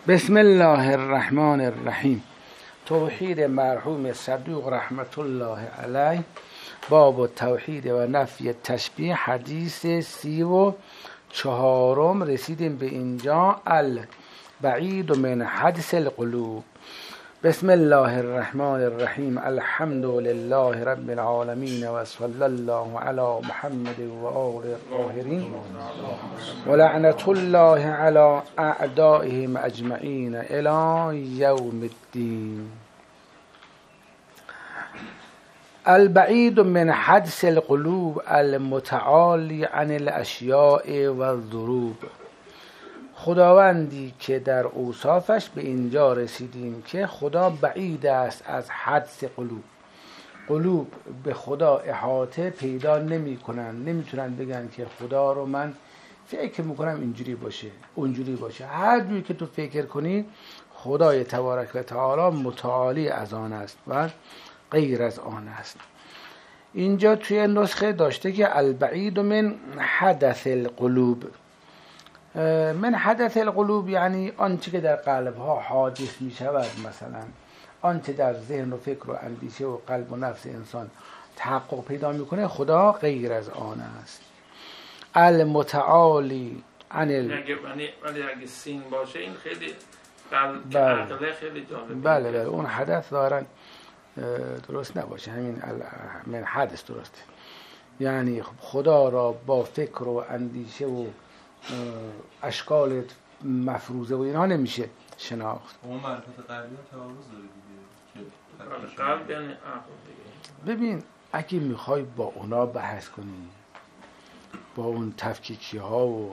بسم الله الرحمن الرحیم. توحید مرحوم صدوق رحمت الله علیه، باب التوحید و نفی تشبیه، حدیث 34 رسیدیم به اینجا. البعید من حدث القلوب. بسم الله الرحمن الرحیم. الحمد لله رب العالمین و صلی الله علی محمد و آل الطاهرین و لعنت الله علی اعدائهم اجمعین الی یوم الدین. البعید من حدث القلوب المتعالی عن الاشیاء و الضروب. خداوندی که در اوصافش به اینجا رسیدیم که خدا بعید است از حدث قلوب. قلوب به خدا احاطه پیدا نمی کنن، نمیتونن بگن که خدا رو من فکر میکنم اینجوری باشه اونجوری باشه. هر جوری که تو فکر کنی خدای تبارک و تعالی متعالی از آن است و غیر از آن است. اینجا توی نسخه داشته که البعید من حدث القلوب. من حدث القلوب یعنی آنچه که در قلب ها حادث می شود، مثلا آنچه در ذهن و فکر و اندیشه و قلب و نفس انسان تحقق پیدا میکنه، خدا غیر از آن است. المتعالی عن ولی اگه سین باشه این خیلی عقله خیلی جالب. بله اون حدث دارن درست نباشه، همین من حدث درسته. یعنی خدا را با فکر و اندیشه و اشکال مفروضه و اینها نمیشه شناخت. اون معرفت قلبی تعارض داره دیگه. قلب یعنی عقل دیگه. ببین اگه میخوای با اونا بحث کنی، با اون تفکیکی ها و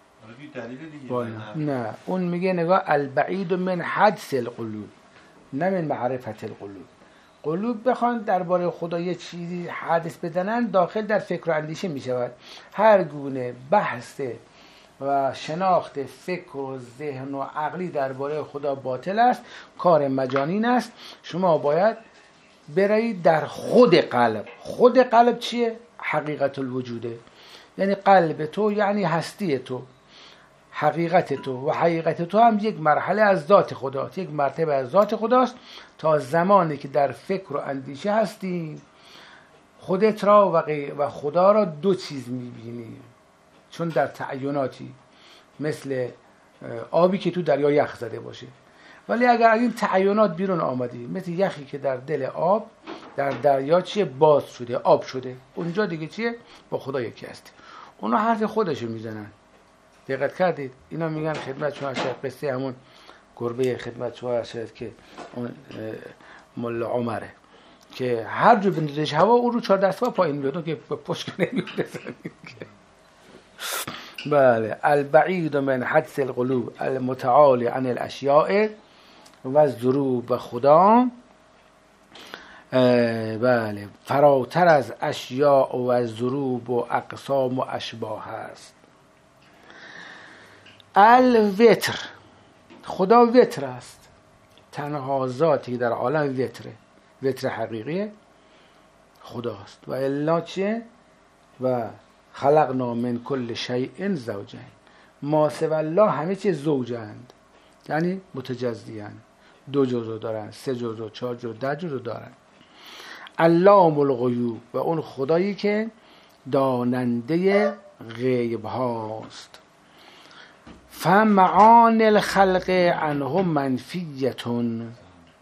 با نه، اون میگه نگاه البعید من حدث القلوب، نه من معرفت القلوب. قلوب بخوان درباره خدا یه چیزی حدث بدنن، داخل در فکر و اندیشه میشود. هر گونه بحث و شناخت فکر و ذهن و عقلی درباره خدا باطل است، کار مجانین است. شما باید برید در خود قلب. خود قلب چیه؟ حقیقت الوجوده، یعنی قلب تو، یعنی هستی تو، حقیقت تو. و حقیقت تو هم یک مرحله از ذات خداست، یک مرتبه از ذات خداست. تا زمانی که در فکر و اندیشه هستی، خودت را و خدا را دو چیز میبینی، چون در تعیناتی، مثل آبی که تو دریا یخ زده باشه. ولی اگر این تعینات بیرون آمدی، مثل یخی که در دل آب در دریا چیه؟ باز شده، آب شده، اونجا دیگه چیه؟ با خدا یکی هستی. اونا حرف خودشو میزنن. دقت کردید؟ اینا میگن خدمت شما شاید قصه همون گربه خدمت شما شاید که اون ملا عمره که هر جو بندازش هوا اون رو 4 دست پایین میاد که پشت نمیاد. بله. البعید من حدث القلوب المتعالی عن الاشیاء و الضروب. خدا بله فراتر از اشیاء و ضروب و اقسام و اشباه است. الوتر، خدا وتر است، تنها ذاتی در عالم وتره، وتر حقیقی خداست. و الا چیه؟ و خلقنا من کل شیء زوجین. ما سوی الله همه چیز زوجند، یعنی متجزیان، 2 جزء دارن، 3 جزء، 4 جزء، 10 جزء دارن. علام الغیوب، و اون خدایی که داننده غیب هاست. فمعانی الخلق عنه منفیتون.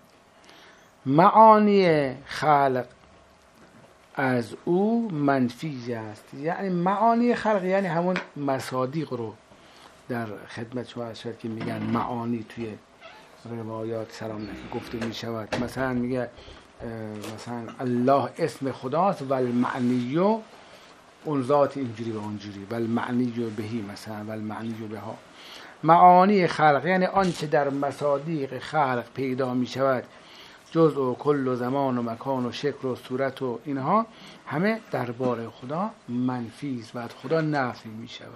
معانی خلق از او منفی است. یعنی معانی خلق یعنی همون مصادیق رو در خدمت شما شد که میگن معانی توی روایات سلام نکی گفته میشود. مثلا میگه مثلا الله اسم خداست و المعنی اون ذات اینجوری و اونجوری، و المعنی بهی مثلا و المعنی بها. معانی خلق یعنی آنچه در مصادیق خلق پیدا می شود، جزء و کل و زمان و مکان و شکل و صورت و اینها همه درباره خدا منفی است و از خدا نفی می شود.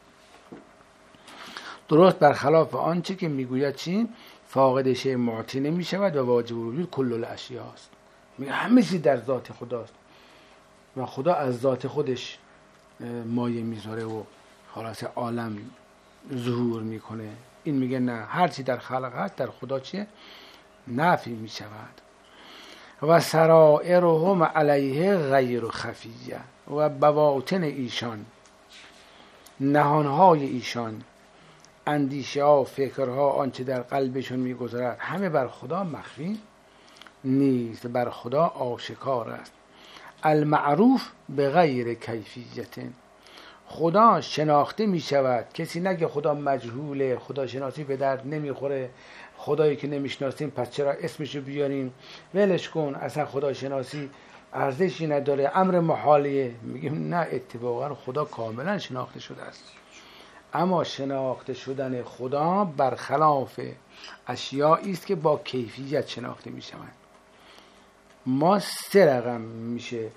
درست برخلاف آنچه که میگوید چی؟ فاقد شیء معطی نمی شود و واجب الوجود کل الاشیاء است. میگه همه چیز در ذات خداست و خدا از ذات خودش مایه میذاره و خلاص عالم ظهور میکنه. این میگه نه، هر چی در خلق هست در خدا چیه؟ نفی می شود. و سرائرهم علیه غیر خفیه، و بواطن ایشان، نهانهای ایشان، اندیشه ها، فکرها، آنچه در قلبشون میگذرد، همه بر خدا مخفی نیست، بر خدا آشکار است. المعروف به غیر کیفیت، خدا شناخته می شود. کسی نگه خدا مجهوله، خدا شناسی به درد نمیخوره، خدایی که نمیشناسیم پس چرا اسمشو بیاریم، ولش کن، اصلا خدا شناسی ارزشی نداره، امر محالیه. میگیم نه، اتفاقا خدا کاملا شناخته شده است. اما شناخته شدن خدا برخلاف اشیایی است که با کیفیت شناخته می شوند. ما 3 رقم میشه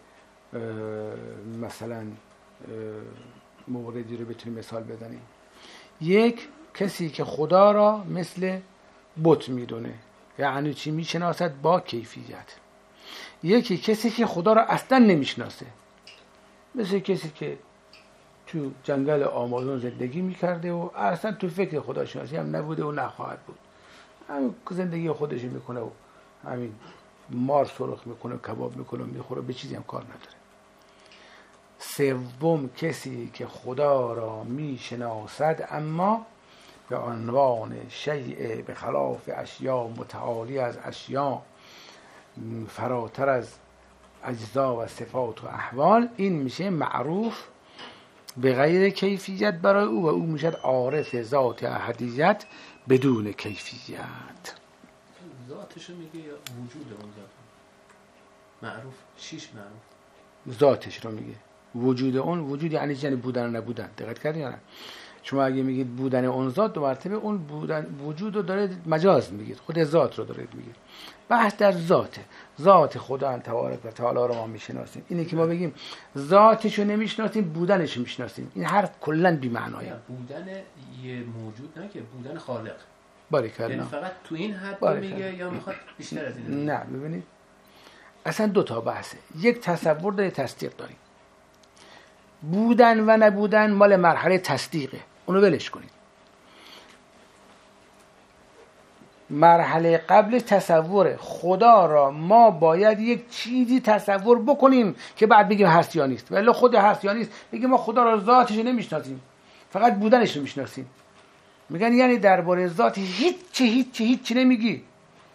مثلا موردی رو بتونیم مثال بزنیم. یک، کسی که خدا را مثل بت میدونه، یعنی چی؟ میشناسد با کیفیت. یکی کسی که خدا را اصلا نمیشناسه، مثل کسی که تو جنگل آمازون زندگی میکرده و اصلا تو فکر خدا شناسی هم نبوده و نخواهد بود، همین زندگی خودش میکنه و همین مار سرخ میکنه، کباب میکنه، میخوره، به چیزی هم کار نداره. سوم، کسی که خدا را میشناسد اما به عنوان شیء به خلاف اشیا، متعالی از اشیا، فراتر از اجزا و صفات و احوال، این میشه معروف به غیر کیفیت برای او، و او میشه عارف ذات احدیت بدون کیفیت. ذاتشو میگه یا وجود اون ذات؟ معروف 6 معروف ذاتش رو میگه. وجود اون، وجود یعنی بودن و نبودن. دقت کردین یا نه؟ شما اگه میگید بودن اون ذات، 2 مرتبه اون بودن وجود رو داره مجاز میگید، خود ذات رو داره میگید. بحث در ذاته. ذات خدا تبارک و تعالی رو ما میشناسیم. اینه که ما بگیم ذاتش رو نمیشناسیم، بودنش رو میشناسیم. این حرف کلا بی معنایه. بودن یه موجود نه که بودن خالق. باریکلا. یعنی فقط تو این حد میگه یا میخواد بیشتر از این؟ نه، ببینید اصلا 2 تا بحثه. یک تصور داره، تصدیق داریم. بودن و نبودن مال مرحله تصدیقه، اونو ولش کنید. مرحله قبل تصور خدا را ما باید یک چیزی تصور بکنیم که بعد بگیم هست یا نیست. ولی خود هست یا نیست بگیم ما خدا را ذاتش نمیشناسیم، فقط بودنش رو میشناسیم. میگن یعنی درباره ذات هیچ نمیگی.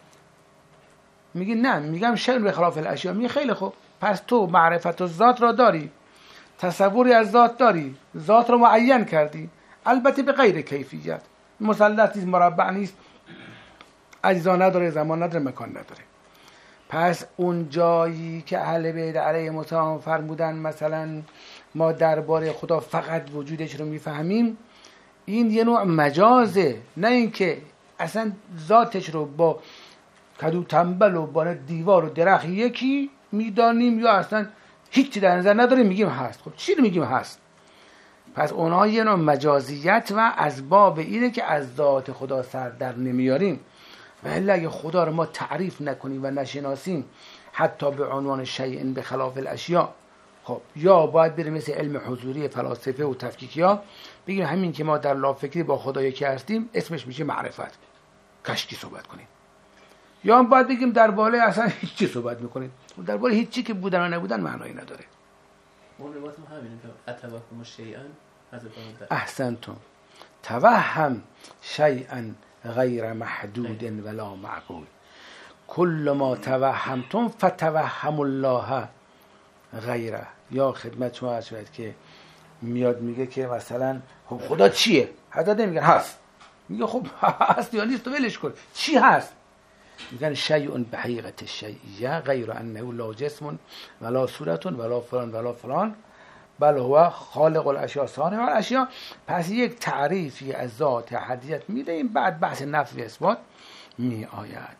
میگی نه، میگم شیء به خلاف الاشیا. میگه خیلی خوب، پس تو معرفت الذات را داری، تصوری از ذات داری، ذات رو معین کردی، البته به غیر کیفیت. مثلث نیست، مربع نیست، اجزا نداره، زمان نداره، مکان نداره. پس اون جایی که اهل بیت علیهم السلام فرمودن مثلا ما درباره خدا فقط وجودش رو میفهمیم، این یه نوع مجازه، نه اینکه اصلا ذاتش رو با کدو تنبل و با دیوار و درخت یکی میدانیم یا اصلا هیچی در نظر نداریم میگیم هست. خب چی رو میگیم هست؟ پس اونها یه نوع مجازیت و از باب اینه که از ذات خدا سر در نمیاریم. و الا اگه خدا رو ما تعریف نکنیم و نشناسیم حتی به عنوان شیء به خلاف الاشیا، خب یا باید بریم مثل علم حضوری فلاسفه و تفکیکیا بگیم همین که ما در لافکری با خدا یکی هستیم اسمش میشه معرفت، کشکی صحبت کنیم. یا هم باید بگیم درباره اصلا هیچی صحبت میکنیم، درباره هیچی که بودن و نبودن معنایی نداره. اون روایت هم همینه که اتوهم شیئا احسنتم توهم شیئا غیر محدود ولا معقول کل ما توهمتم فتوهم الله غیره. یا خدمت شما عرض شد که میاد میگه که مثلا خب خدا چیه؟ حضرت نمیگن هست، میگه خب هست یا نیست تو ولش کن، چی هست؟ میگن شیء بحقیقت الشیئیه غیر انه لا جسم ولا صورت ولا فلان ولا فلان بل هو خالق الاشیاء صانع الاشیاء. پس یک تعریفی از ذات احدیت میده، این بعد بحث نفی اثبات می آید.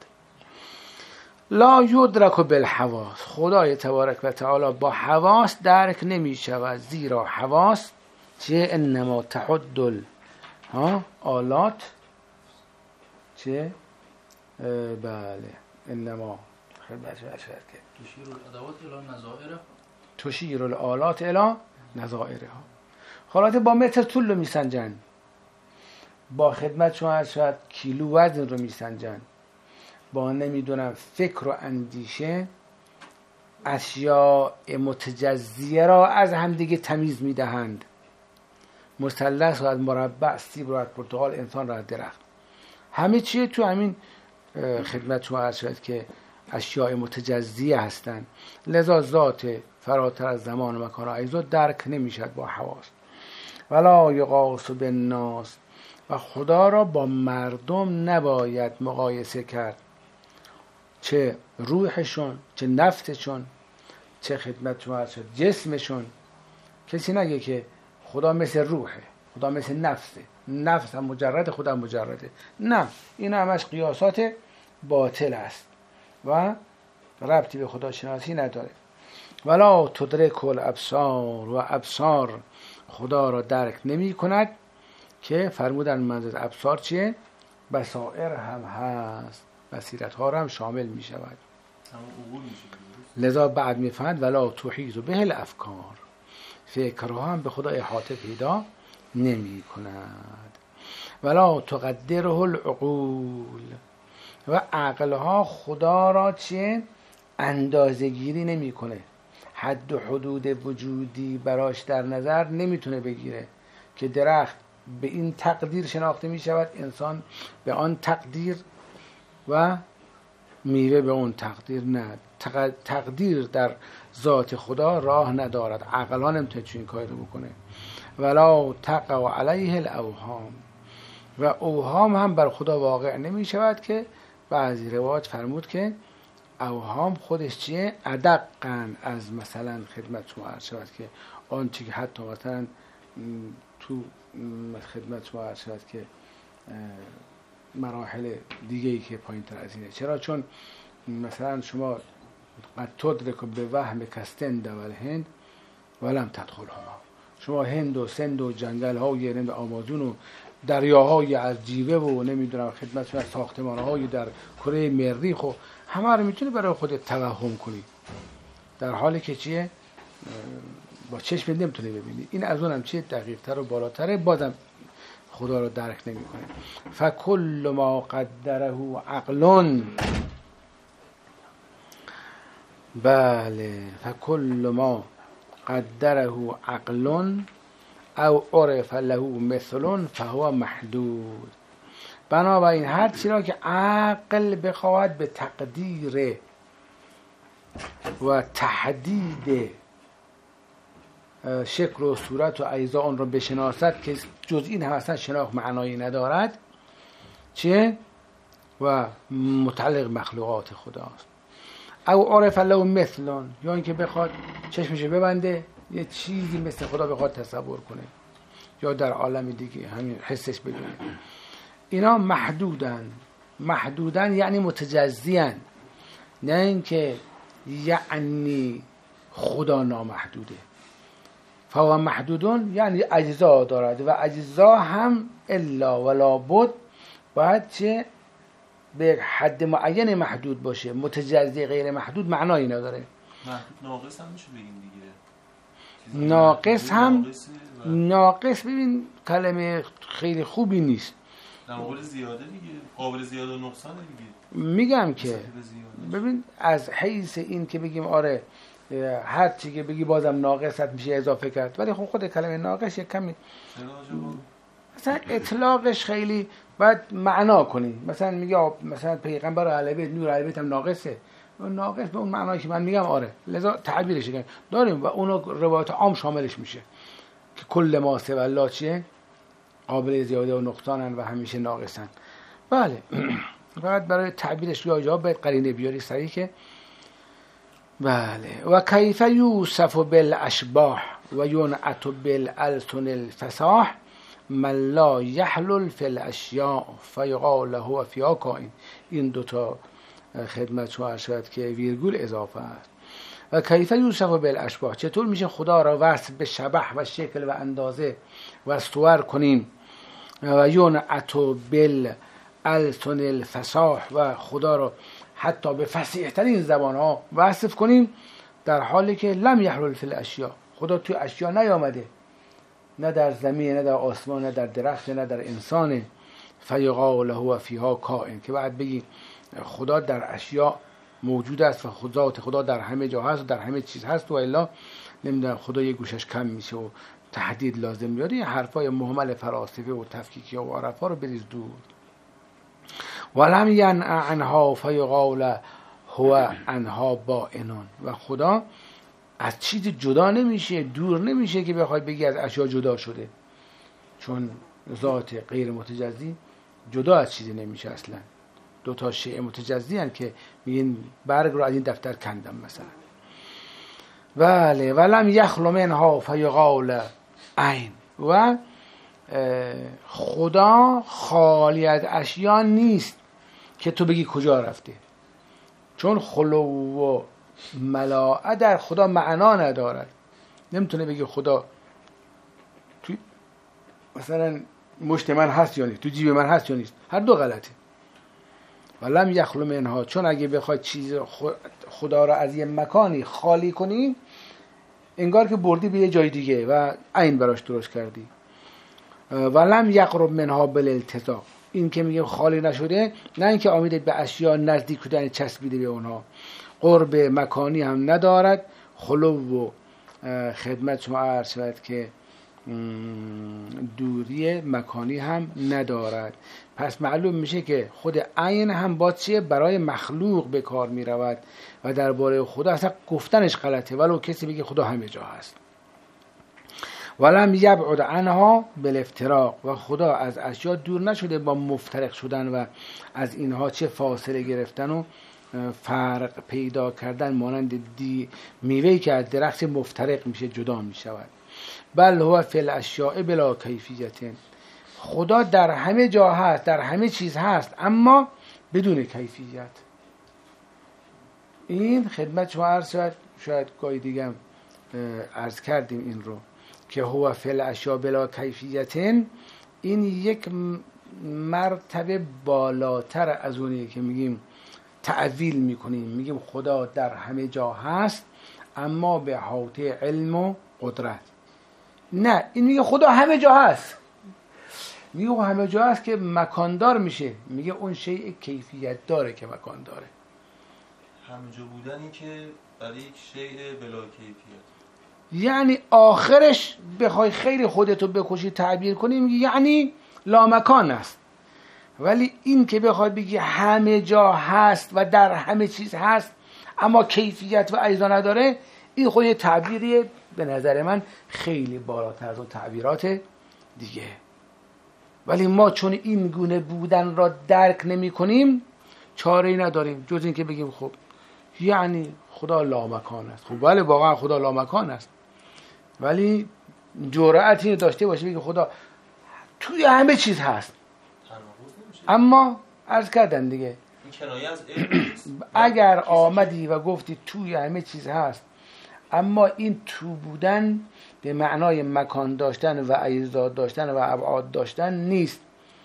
لا یدرک بالحواس، خدای تبارک و تعالی با حواس درک نمی شود، زیرا حواس چه؟ انما تحد آلات چه؟ بله انما خدمت شما شد که تشیر الادوات الی نظائره، تشیر الالات الی نظائرها. حالات با متر طول رو میسنجن. با خدمت شما شاید کیلو وزن رو میسنجن، با نمیدونم فکر و اندیشه اشیاء متجزیه را از همدیگه تمیز میدهند. مثلث را از مربع، سیب را از پرتقال، انسان را از درخت. همه چیه تو همین خدمت شما عرض شد که اشیاء متجزیه هستند. لذا ذات فراتر از زمان و مکان و اجزا درک نمیشد با حواس. ولا یقاس بالناس، و خدا را با مردم نباید مقایسه کرد، چه روحشون، چه نفسشون، چه خدمت شما عرض شد جسمشون. کسی نگه که خدا مثل روحه، خدا مثل نفسه، نفس هم مجرد، خدا هم مجرده. نه، این همش قیاسات باطل است و ربطی به خدا شناسی نداره. ولا تدرک الابصار، و ابصار خدا را درک نمی کند، که فرمودن منظور ابصار چیه؟ بصائر هم هست، بصیرت ها را هم شامل می شود. لذا بعد می فهمد ولا تحیط به الافکار، فکرها هم به خدا احاطه پیدا نمی کند. ولا تقدره العقول، و عقلها خدا را چه اندازه گیری نمی کنه، حد و حدود وجودی براش در نظر نمیتونه بگیره که درخت به این تقدیر شناخته می شود، انسان به آن تقدیر و میوه به اون تقدیر. نه، تقدیر در ذات خدا راه ندارد، عقل ها نمیتونه چون این کاری رو بکنه. ولا تقع علیه الاوهام، و اوهام هم بر خدا واقع نمی شود، که بعضی روایات فرمود که اوهام خودش چیه؟ ادقن از مثلا خدمت شما عرض شود که آن چی که حتی مثلا تو خدمت شما عرض شود که مراحل دیگه ای که پایین تر از اینه. چرا؟ چون مثلا شما قد تدرک به وهم کستند و الهند ولم تدخلهما، شما هند و سند و جنگل های آمازون و دریاهای از جیوه و نمیدونم خدمت شما ساختمان های در کره مریخ و همه رو میتونی برای خودت توهم کنی، در حالی که چیه؟ با چشم نمیتونی ببینی. این از اونم چیه؟ دقیق تر و بالاتره، بازم خدا رو درک نمی کنه. فکل ما قدره عقل، بله، فکل ما قدره عقل او عرف له مثل فهو محدود. بنابراین هر چی را که عقل بخواهد به تقدیر و تحدید شکل و صورت و اجزا اون را بشناسد که جز این هم اصلا شناخت معنایی ندارد، چیه؟ و متعلق مخلوقات خداست. او عرف له مثل، یا اینکه بخواد چشمش ببنده یه چیزی مثل خدا بخواد تصور کنه، یا در عالم دیگه همین حسش بدونه. اینا محدودن. محدودن یعنی متجزیان، نه اینکه یعنی خدا نامحدوده. فهو محدودون یعنی اجزا دارد و اجزا هم الا ولا بد باید چه به حد معین محدود باشه. متجزی غیر محدود معنایی نداره. ناقص هم میشه بگیم دیگه. ناقص هم ناقص ببین کلمه خیلی خوبی نیست. قابل زیاده دیگه، قابل زیاده و نقصانه دیگه. میگم که ببین از حیث این که بگیم آره هر چی که بگی بازم ناقصت میشه اضافه کرد، ولی خود کلمه ناقص یک کمی مثلا اطلاقش خیلی باید معنا کنی. مثلا میگه مثلا پیغمبر اهل بیت نور اهل بیت هم ناقصه، ناقص به اون معنایی که من میگم آره، لذا تعبیرش داریم و اون روایت عام شاملش میشه که کل ما سوى الله چیه؟ قابل زیاده و نقصانن و همیشه ناقصن. بله فقط برای تعبیرش یا جواب باید قرینه بیاری صحیح که بله. و کیف یوصف بالاشباح و ینعت بالالسن الفصاح من لا یحلل فی الاشیاء فیقال له فیها کائن. این دوتا خدمت شما شد که ویرگول اضافه است. و کیف یوصف بالاشباح، چطور میشه خدا را وصف به شبح و شکل و اندازه و صور کنیم؟ و ینعت بالالسن الفصاح، و خدا را حتی به فصیح ترین زبان ها وصف کنیم، در حالی که لم یحلل فی الاشیاء، خدا توی اشیا نیامده، نه در زمین، نه در آسمان، نه در درخت، نه در انسان. فیقال هو فیها کائن، که بعد بگی خدا در اشیاء موجود است و ذات خدا در همه جا هست و در همه چیز هست و الا نمیدونم خدا یه گوشش کم میشه و تحدید لازم میاد. این حرفای مهمل فلاسفه و تفکیکی و عرفا رو بریز دور. ولم ینع عنها فیقال هو عنها بائنون، و خدا از چیز جدا نمیشه، دور نمیشه که بخوای بگی از اشیاء جدا شده، چون ذات غیر متجزی جدا از چیزی نمیشه اصلا. دو تا شیء متجزی هستند که میگن برگ رو از این دفتر کندم مثلا. بله. ولم یخلو منها فیقال عین، و خدا خالی از اشیاء نیست که تو بگی کجا رفته، چون خلو و ملاءه در خدا معنا ندارد. نمیتونه بگی خدا تو مثلا مشت من هست یا نیست، تو جیب من هست یا نیست، هر دو غلطه. ولم یخلو منها، چون اگه بخوای چیز خدا را از یه مکانی خالی کنی انگار که بردی به یه جای دیگه و عین براش درست کردی. ولم یقرب منها بالالتصاق، این که میگه خالی نشده، نه اینکه آمیده به اشیاء نزدیک بودن چسبیده به اونها، قرب مکانی هم ندارد، خلو و خدمت شما عرض شد که دوری مکانی هم ندارد. پس معلوم میشه که خود عین هم با چیه برای مخلوق به کار میرود و درباره خدا اصلا گفتنش غلطه، ولو کسی بگه خدا همه جا هست. ولم یبعد عنها بالافتراق، و خدا از اشیاء دور نشده با مفترق شدن و از اینها چه فاصله گرفتن و فرق پیدا کردن، مانند میوه‌ای که از درخت مفترق میشه جدا میشود. بل هو فی الاشیاء بلا کیفیت، خدا در همه جا هست، در همه چیز هست، اما بدون کیفیت. این خدمت شما عرض شد، شاید گاهی دیگه عرض کردیم این رو، که هو فی الاشیاء بلا کیفیت، این یک مرتبه بالاتر از اونیه که میگیم تعویل میکنیم، میگیم خدا در همه جا هست اما به احاطه علم و قدرت. نه، این میگه خدا همه جا هست، میگه همه جا هست که مکاندار میشه، میگه اون شیء کیفیت داره که مکان داره. همه جا بودنی که برای یک شیء بلا کیفیت، یعنی آخرش بخوای خیلی خودتو بکشی تعبیر کنی میگه یعنی لامکان است. ولی این که بخوای بگی همه جا هست و در همه چیز هست اما کیفیت و اجزا نداره، این خود یه تعبیریه به نظر من خیلی بالاتر از اون تعبیرات دیگه. ولی ما چون این گونه بودن را درک نمی کنیم چاره‌ای نداریم جز این که بگیم خب یعنی خدا لامکان است. خب بله واقعا خدا لامکان است، ولی جرأتی داشته باشه بگه خدا توی همه چیز هست. اما عرض کردن دیگه این کنایه از علم اگر آمدی و گفتی توی همه چیز هست اما این تو بودن به معنای مکان داشتن و اجزا داشتن و ابعاد داشتن نیست،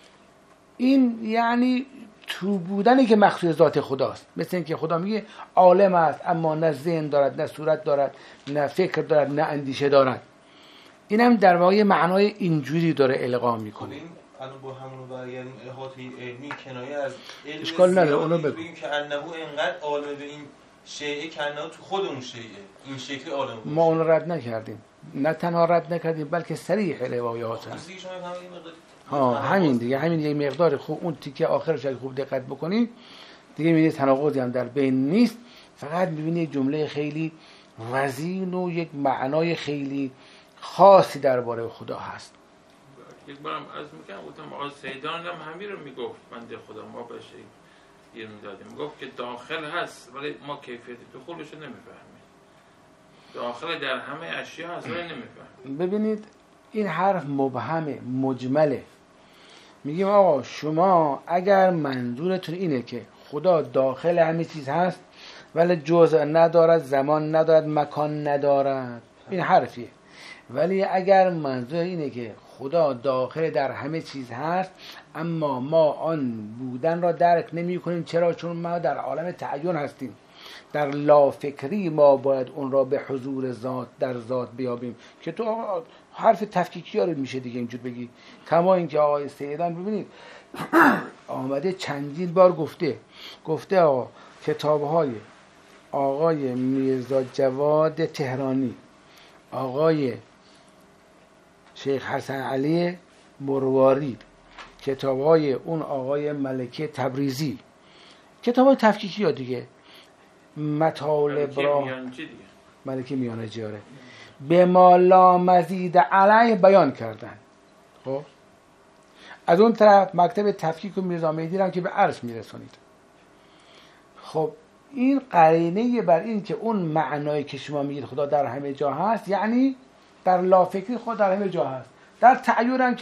این یعنی تو بودنی که مخصوص ذات خداست. مثل این که خدا میگه عالم است اما نه ذهن دارد، نه صورت دارد، نه فکر دارد، نه اندیشه دارد. اینم در واقع معنای اینجوری داره القا میکنه. الان با همونو برگردیم احاطه علمی کنایه از علم اشکال نداره، اونو بگو. بگیم که انه انقدر عالم به این شیء که انه تو خود اون شیء این شکلی عالم باشه. ما اون رد نکردیم، نه تنها رد نکردیم بلکه صریح روایات هست. همین دیگه، همین یه مقدار خوب اون تیکه آخرش اگه خوب دقت بکنی دیگه می‌بینی تناقضی هم در بین نیست، فقط می‌بینی یک جمله خیلی وزین و یک معنای خیلی خاصی درباره خدا هست. یک بارم از میگم گفتم آقا سیدان هم همین رو میگفت، بنده خدا ما بهش گیر میدادیم، میگفت که داخل هست ولی ما کیفیت دخولش رو نمیفهمیم، داخل در همه اشیا هست ولی نمیفهمیم. ببینید این حرف مبهمه، مجمله. میگیم آقا شما اگر منظورتون اینه که خدا داخل همه چیز هست ولی جزء ندارد، زمان ندارد، مکان ندارد، این حرفیه. ولی اگر منظور اینه که خدا داخل در همه چیز هست اما ما آن بودن را درک نمی کنیم، چرا؟ چون ما در عالم تعین هستیم، در لافکری ما باید اون را به حضور ذات در ذات بیابیم که تو حرف تفکیکی ها رو میشه دیگه اینجور بگی. کما اینکه آقای سیدان ببینید آمده چندین بار گفته آقا کتاب‌های آقای میرزا جواد تهرانی، آقای شیخ حسن علی مروارید، کتاب‌های اون آقای ملکه تبریزی، کتاب‌های تفکیکی ها دیگه، مطالب را ملکه میانجی آره به ما لا مزید علیه بیان کردن. خب از اون طرف مکتب تفکیک و میرزا مهدی هم که به عرش میرسونید. خب این قرینه بر این که اون معنایی که شما میگید خدا در همه جا هست، یعنی در لافکری خدا در همه جا هست. در تعین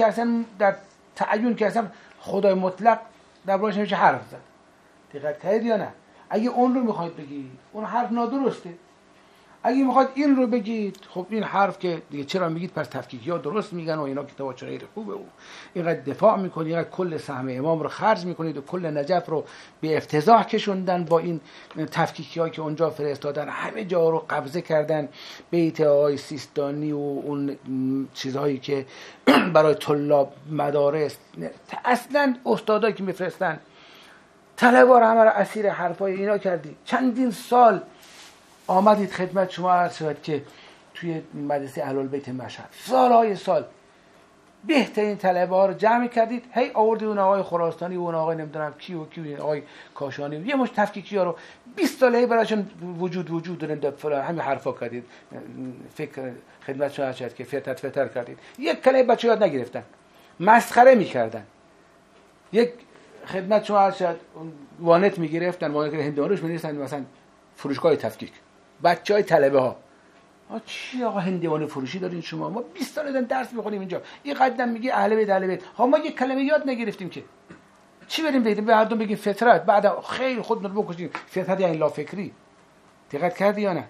که اصلا خدای مطلق در باش نمیشه حرف زد. دقت کردید یا نه؟ اگه اون رو میخواید بگید اون حرف نادرسته. اگه میخواید این رو بگید خب این حرف که دیگه چرا میگید پس تفکیکی ها درست میگن و اینا کتابا چرا غیر خوبه و اینقدر دفاع میکنید، اینقدر کل سهم امام رو خرج میکنید و کل نجف رو به افتضاح کشوندن با این تفکیکی هایی که اونجا فرستادن، همه جا رو قبضه کردن، بیت آقای سیستانی و اون چیزهایی که برای طلاب مدارس اصلا استادایی که میفرستن طلبا رو همه رو اسیر حرفای اینا کردید. چندین سال آمدید خدمت شما عرض شد که توی مدرسه اهل‌البیت مشهد سالهای سال بهترین طلبه ها رو جمع کردید، هی آوردید اون آقای خراسانی و اون آقای نمیدونم کی و کی و آقای کاشانی یه مش تفکیکی ها رو 20 سال هی براشون وجود دارن فلان همین حرفا کردید. فکر خدمت شما عرض شد که فتر کردید. یک کلمه بچه یاد نگرفتن، مسخره میکردن. یک خدمت شما عرض شد وانت میگرفتن، وانت هندوانوش می‌نویسن مثلا فروشگاه تفکیک، بچهای طلبه ها چی آقا هندوانه فروشی دارین شما؟ ما 20 سال داریم درس میخونیم اینجا، این قدم میگه اهل بیت ها ما یک کلمه یاد نگرفتیم که چی بریم بگیم به مردم بگیم فطرت، بعد خیلی خودمون رو بکشیم فطرت یعنی لا فکری. دقت کردی یا نه؟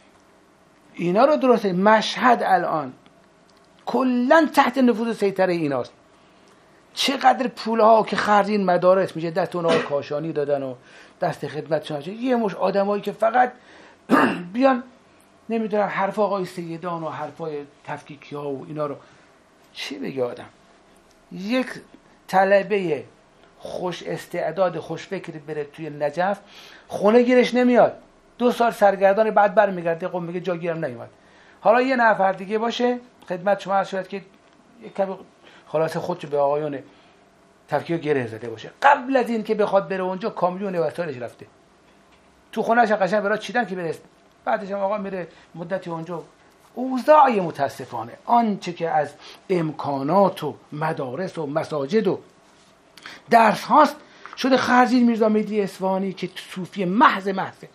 اینا رو درسته. مشهد الان کلا تحت نفوذ سیطره ایناست. چقدر پولها که خرجین مدارس میشه دست اونها کاشانی دادن و دست خدمت شما، یه مش آدمایی که فقط بیان نمیدونم حرف آقای سیدان و حرفای تفکیکی ها و اینا رو چی بگه آدم. یک طلبه خوش استعداد خوش فکر بره توی نجف خونه گیرش نمیاد، 2 سال سرگردان بعد برمیگرده قم میگه جا گیرم نیومد. حالا یه نفر دیگه باشه خدمت شما عرض شد که یک کمی خلاصه خودشو به آقایون تفکیک گره زده باشه، قبل از این که بخواد بره اونجا کامیون وسایلش رفته تو خونه‌اش قشنگ برای چیدن که برسه، بعدش هم آقا میره مدتی اونجا. اوضاع متاسفانه آنچه که از امکانات و مدارس و مساجد و درس هاست شده خرجین میرزا مهدی اصفهانی که صوفی محض.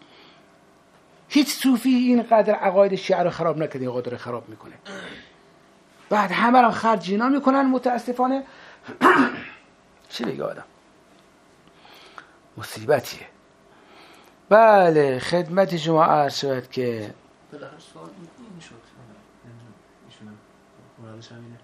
هیچ صوفی اینقدر عقاید شیعه رو خراب نکنه، اینقدر رو خراب میکنه. بعد همه رو خرجینا میکنن متاسفانه. چی بگه آدم؟ مصیبتیه. بله خدمت شما عرض شد که بالاخره سوال این شد ایشون مرادش همینه،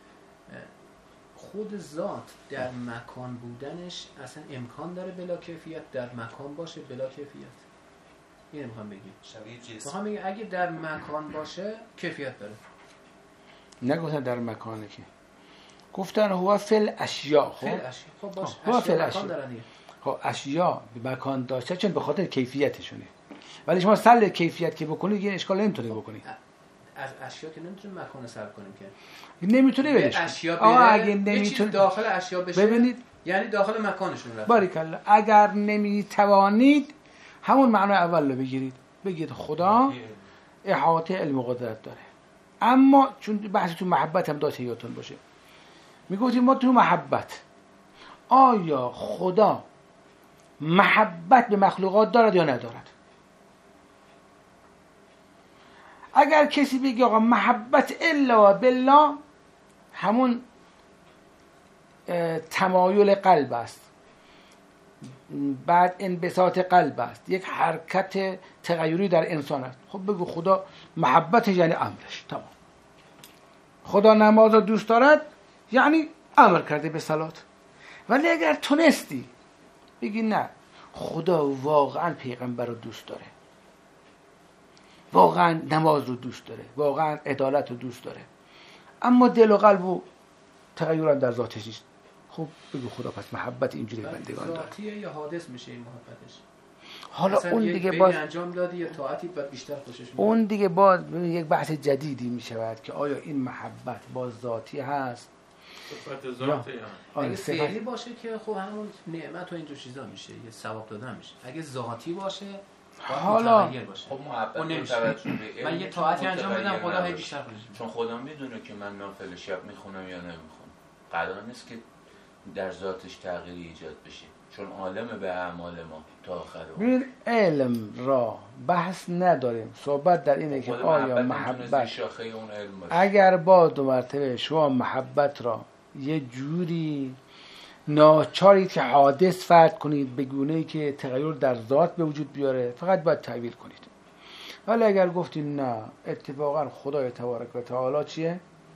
خود ذات در مکان بودنش اصلا امکان داره بلا کیفیت در مکان باشه بلا کیفیت؟ اینو میخوام بگیم شبیه جسم. میخوام بگم اگه در مکان باشه کیفیت داره. نگفتن در مکانه که گفتن هو فل اشیاء. خب باشه هو فل اشیاء خب اشیاء به مکان داشته چون به خاطر کیفیتشونه، ولی شما سل کیفیت که بکنید یه اشکال نمیتونه بکنید. از اشیاء که نمیتونیم مکان صرف کنیم که نمیتونه بدش اگه نمیتونه داخل اشیاء بشه ببینید یعنی داخل مکانشون رفت. باریکلا. اگر نمیتوانید همون معنی اول رو بگید خدا احاطه علم و قدرت داره. اما چون بحث تو محبت هم داشته یادتون باشه، میگفتیم ما تو محبت آیا خدا محبت به مخلوقات دارد یا ندارد؟ اگر کسی بگه آقا محبت الا بالله همون تمایل قلب است، بعد انبساط قلب است، یک حرکت تغییری در انسان است، خب بگو خدا محبت یعنی امرش تمام. خدا نماز رو دوست دارد یعنی امر کرده به صلات. ولی اگر تونستی بگی نه خدا واقعا پیغمبر رو دوست داره، واقعا نماز رو دوست داره، واقعا عدالت رو دوست داره، اما دل و قلب و تغییر هم در ذاتش نیست. خب بگو خدا پس محبت اینجوری بندگان داره. ذاتیه یا حادث میشه این محبتش؟ حالا اون دیگه باز انجام دادی یا طاعتی بعد بیشتر خوشش میاد. اون دیگه باز یک بحث جدیدی میشود که آیا این محبت باز ذاتی هست؟ صفت ذاته اگه فعلی باشه که خب همون نعمت و اینجور چیزا میشه، یه ثواب دادن میشه. اگه ذاتی باشه حالا خب محبت نمیشه. من یه طاعتی انجام بدم خدا هی بیشتر خوشش چون خدا میدونه که من نافل شب میخونم یا نمیخونم. قرار نیست که در ذاتش تغییری ایجاد بشه، چون عالم به اعمال ما تا آخر. ببین علم را بحث نداریم، صحبت در اینه که آیا محبت شاخه اون علم باشه. اگر با دو مرتبه شما محبت را یه جوری ناچارید که حادث فرد کنید به گونه‌ای که تغییر در ذات به وجود بیاره، فقط باید تعبیر کنید. ولی اگر گفتید نه اتفاقا خدای تبارک و تعالی چیه؟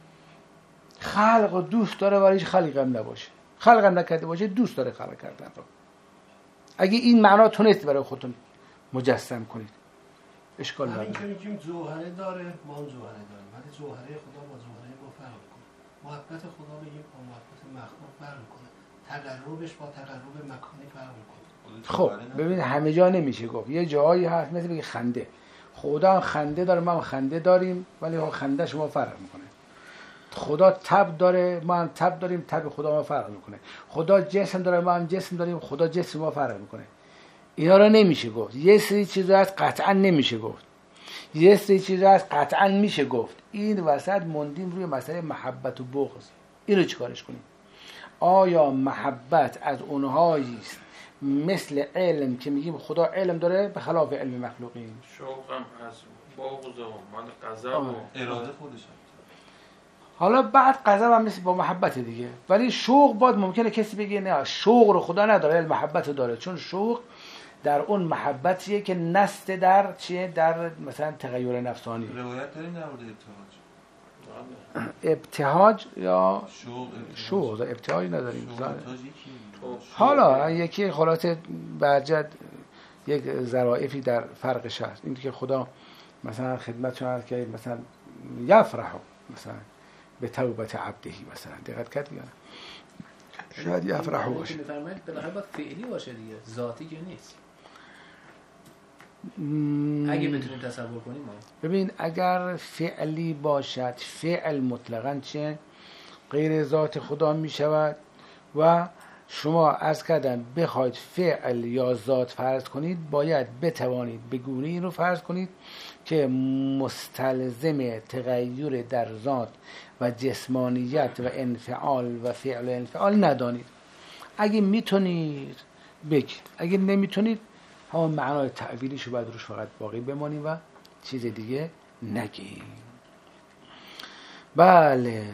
خلق و دوست داره ولی هیچ خلقی هم نباشه، خلق هم نکرده باشه، دوست داره خلق کردن رو. اگه این معنا تونست برای خودتون مجسم کنید اشکال نداره. همین که میگیم جوهره داره، ما هم جوهره داریم، ولی جوهره خدا با جوهره ما فرق می‌کنه. محبت خدا میگیم با محبت مخلوق فرق می‌کنه. تقربش با تقرب مکانی فرق می‌کنه. خب ببین همه جا نمیشه گفت، یه جایی هست مثل بگی خنده، خدا خنده داره ما هم خنده داریم ولی خنده شما فرق می‌کنه. خدا تب داره ما هم تب داریم، تب خدا ما فرق میکنه. خدا جسم داره ما هم جسم داریم، خدا جسم ما فرق میکنه. اینا رو نمیشه گفت. یه سری چیزا هست قطعا نمیشه گفت، یه سری چیزا هست قطعا میشه گفت. این وسط موندیم روی مسئله محبت و بغض. اینو چیکارش کنیم؟ آیا محبت از اونهایی است مثل علم که میگیم خدا علم داره به خلاف علم مخلوقین؟ شوق هم هست، بغض و من غضب و اراده خودش. حالا بعد غضب هم مثل با محبت دیگه، ولی شوق باید ممکنه کسی بگه نه شوق رو خدا نداره، محبت رو داره، چون شوق در اون محبتیه که نست در چیه؟ در مثلا تغییر نفسانی. روایت داریم در مورد ابتهاج یا شوق ابتهاج نداریم. حالا یکی خلاصه برجد یک ظرافی در فرقش هست، این که خدا مثلا خدمتشون هست که مثلا یفرحو مثلا به توبت عبدهی مثلا دقت کرد یا شاید یفرحو باشه. می‌فرمایید بالاخره باید فعلی باشه دیگه، ذاتی که نیست. اگه بتونیم تصور کنیم ببین اگر فعلی باشد، فعل مطلقاً چه غیر ذات خدا می شود و شما عرض کردم بخواید فعل یا ذات فرض کنید باید بتوانید به گونه این رو فرض کنید که مستلزم تغییر در ذات و جسمانیت و انفعال و فعل و انفعال ندانید. اگه میتونید بگید، اگه نمیتونید همون معنای تعبیریشو باید روش فقط باقی بمانیم و چیز دیگه نگیم. بله.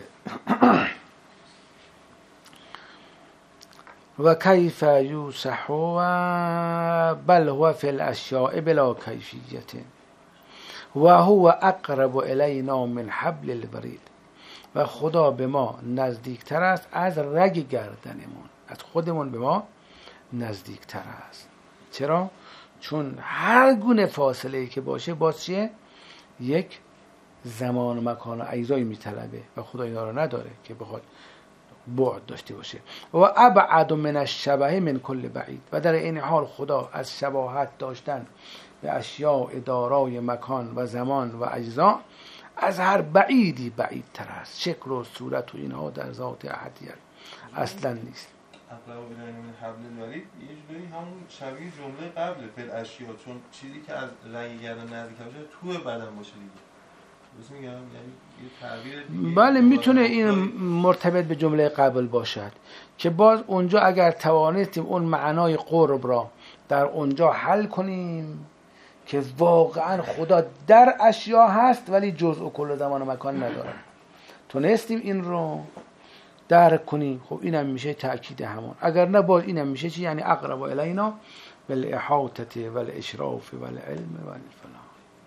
و کیف یوسح بل هو فی الاشیاء بلا کیفیت و هو اقرب الینا من حبل الورید. و خدا به ما نزدیکتر است از رگ گردنمون، از خودمون به ما نزدیکتر است. چرا؟ چون هر گونه فاصله‌ای که باشه باز چیه؟ یک زمان و مکان و اجزایی میطلبه و خدا اینا رو نداره که بخواد بعد داشته باشه. و ابعد من الشبه من کل بعید. و در این حال خدا از شباهت داشتن به اشیاء دارای مکان و زمان و اجزا از هر بعیدی بعیدتر است. شکل و صورت و اینها در ذات احدیت اصلا نیست. اقرب الینا من حبل الورید یه جوری همون شبیه جمله قبله فی الاشیاء، چون چیزی که از رگ گردن نزدیک باشه توی بدن باشه دیگه. درست میگم؟ یعنی یه تعبیر دیگه. بله میتونه این مرتبط به جمله قبل باشد که باز اونجا اگر توانستیم اون معنای قرب را در اونجا حل کنیم که واقعا خدا در اشیا هست ولی جزء و کل زمان و مکان نداره، تونستیم این رو درک کنیم، خب اینم میشه تأکید همون. اگر نه باز اینم میشه چی؟ یعنی اقرب الینا بالاحاطه والاشراف والعلم والفلاح.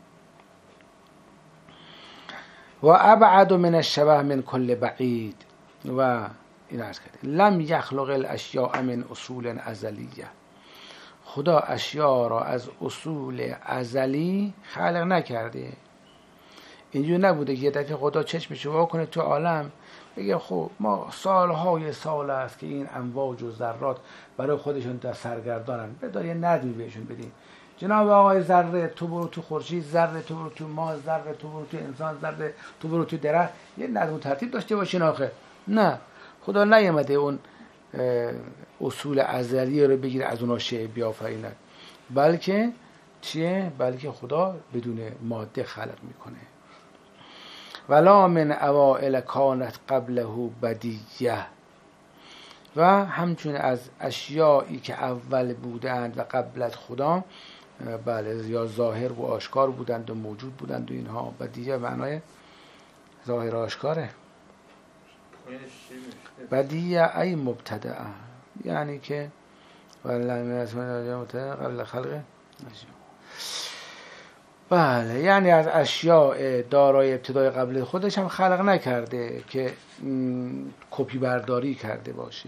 و ابعد من الشبه من کل بعید. و این عرض کرده لم یخلق الاشیاء من اصول ازلیه. خدا اشیاء را از اصول ازلی خلق نکرده. اینجور نبوده که یه دفعه خدا چشمشو وا کنه تو عالم بگه خب ما سالهای سال است که این امواج و ذرات برای خودشون در سرگردانن، بدار یه ندوی بهشون بدیم. جناب آقای ذره تو برو تو خورشید، ذره تو برو تو ماه، ذره تو برو تو انسان، ذره تو برو تو درخت، یه نظم ترتیب داشته باشین. آخه نه، خدا نیامده اون اصول ازلی رو بگیره از اونها شیء بیافرینه، بلکه چیه؟ بلکه خدا بدون ماده خلق میکنه. ولا من اوائل کانت قبله بدیه، و همچون از اشیایی که اول بودند و قبل از خدا، بله، یا ظاهر و آشکار بودند و موجود بودند و اینها. بدیه معنای ظاهر آشکاره. بدیه ای مبتدعه، یعنی که قبل خلق، بله، یعنی از اشیاء دارای ابتدای قبل خودش هم خلق نکرده که کپی برداری کرده باشه.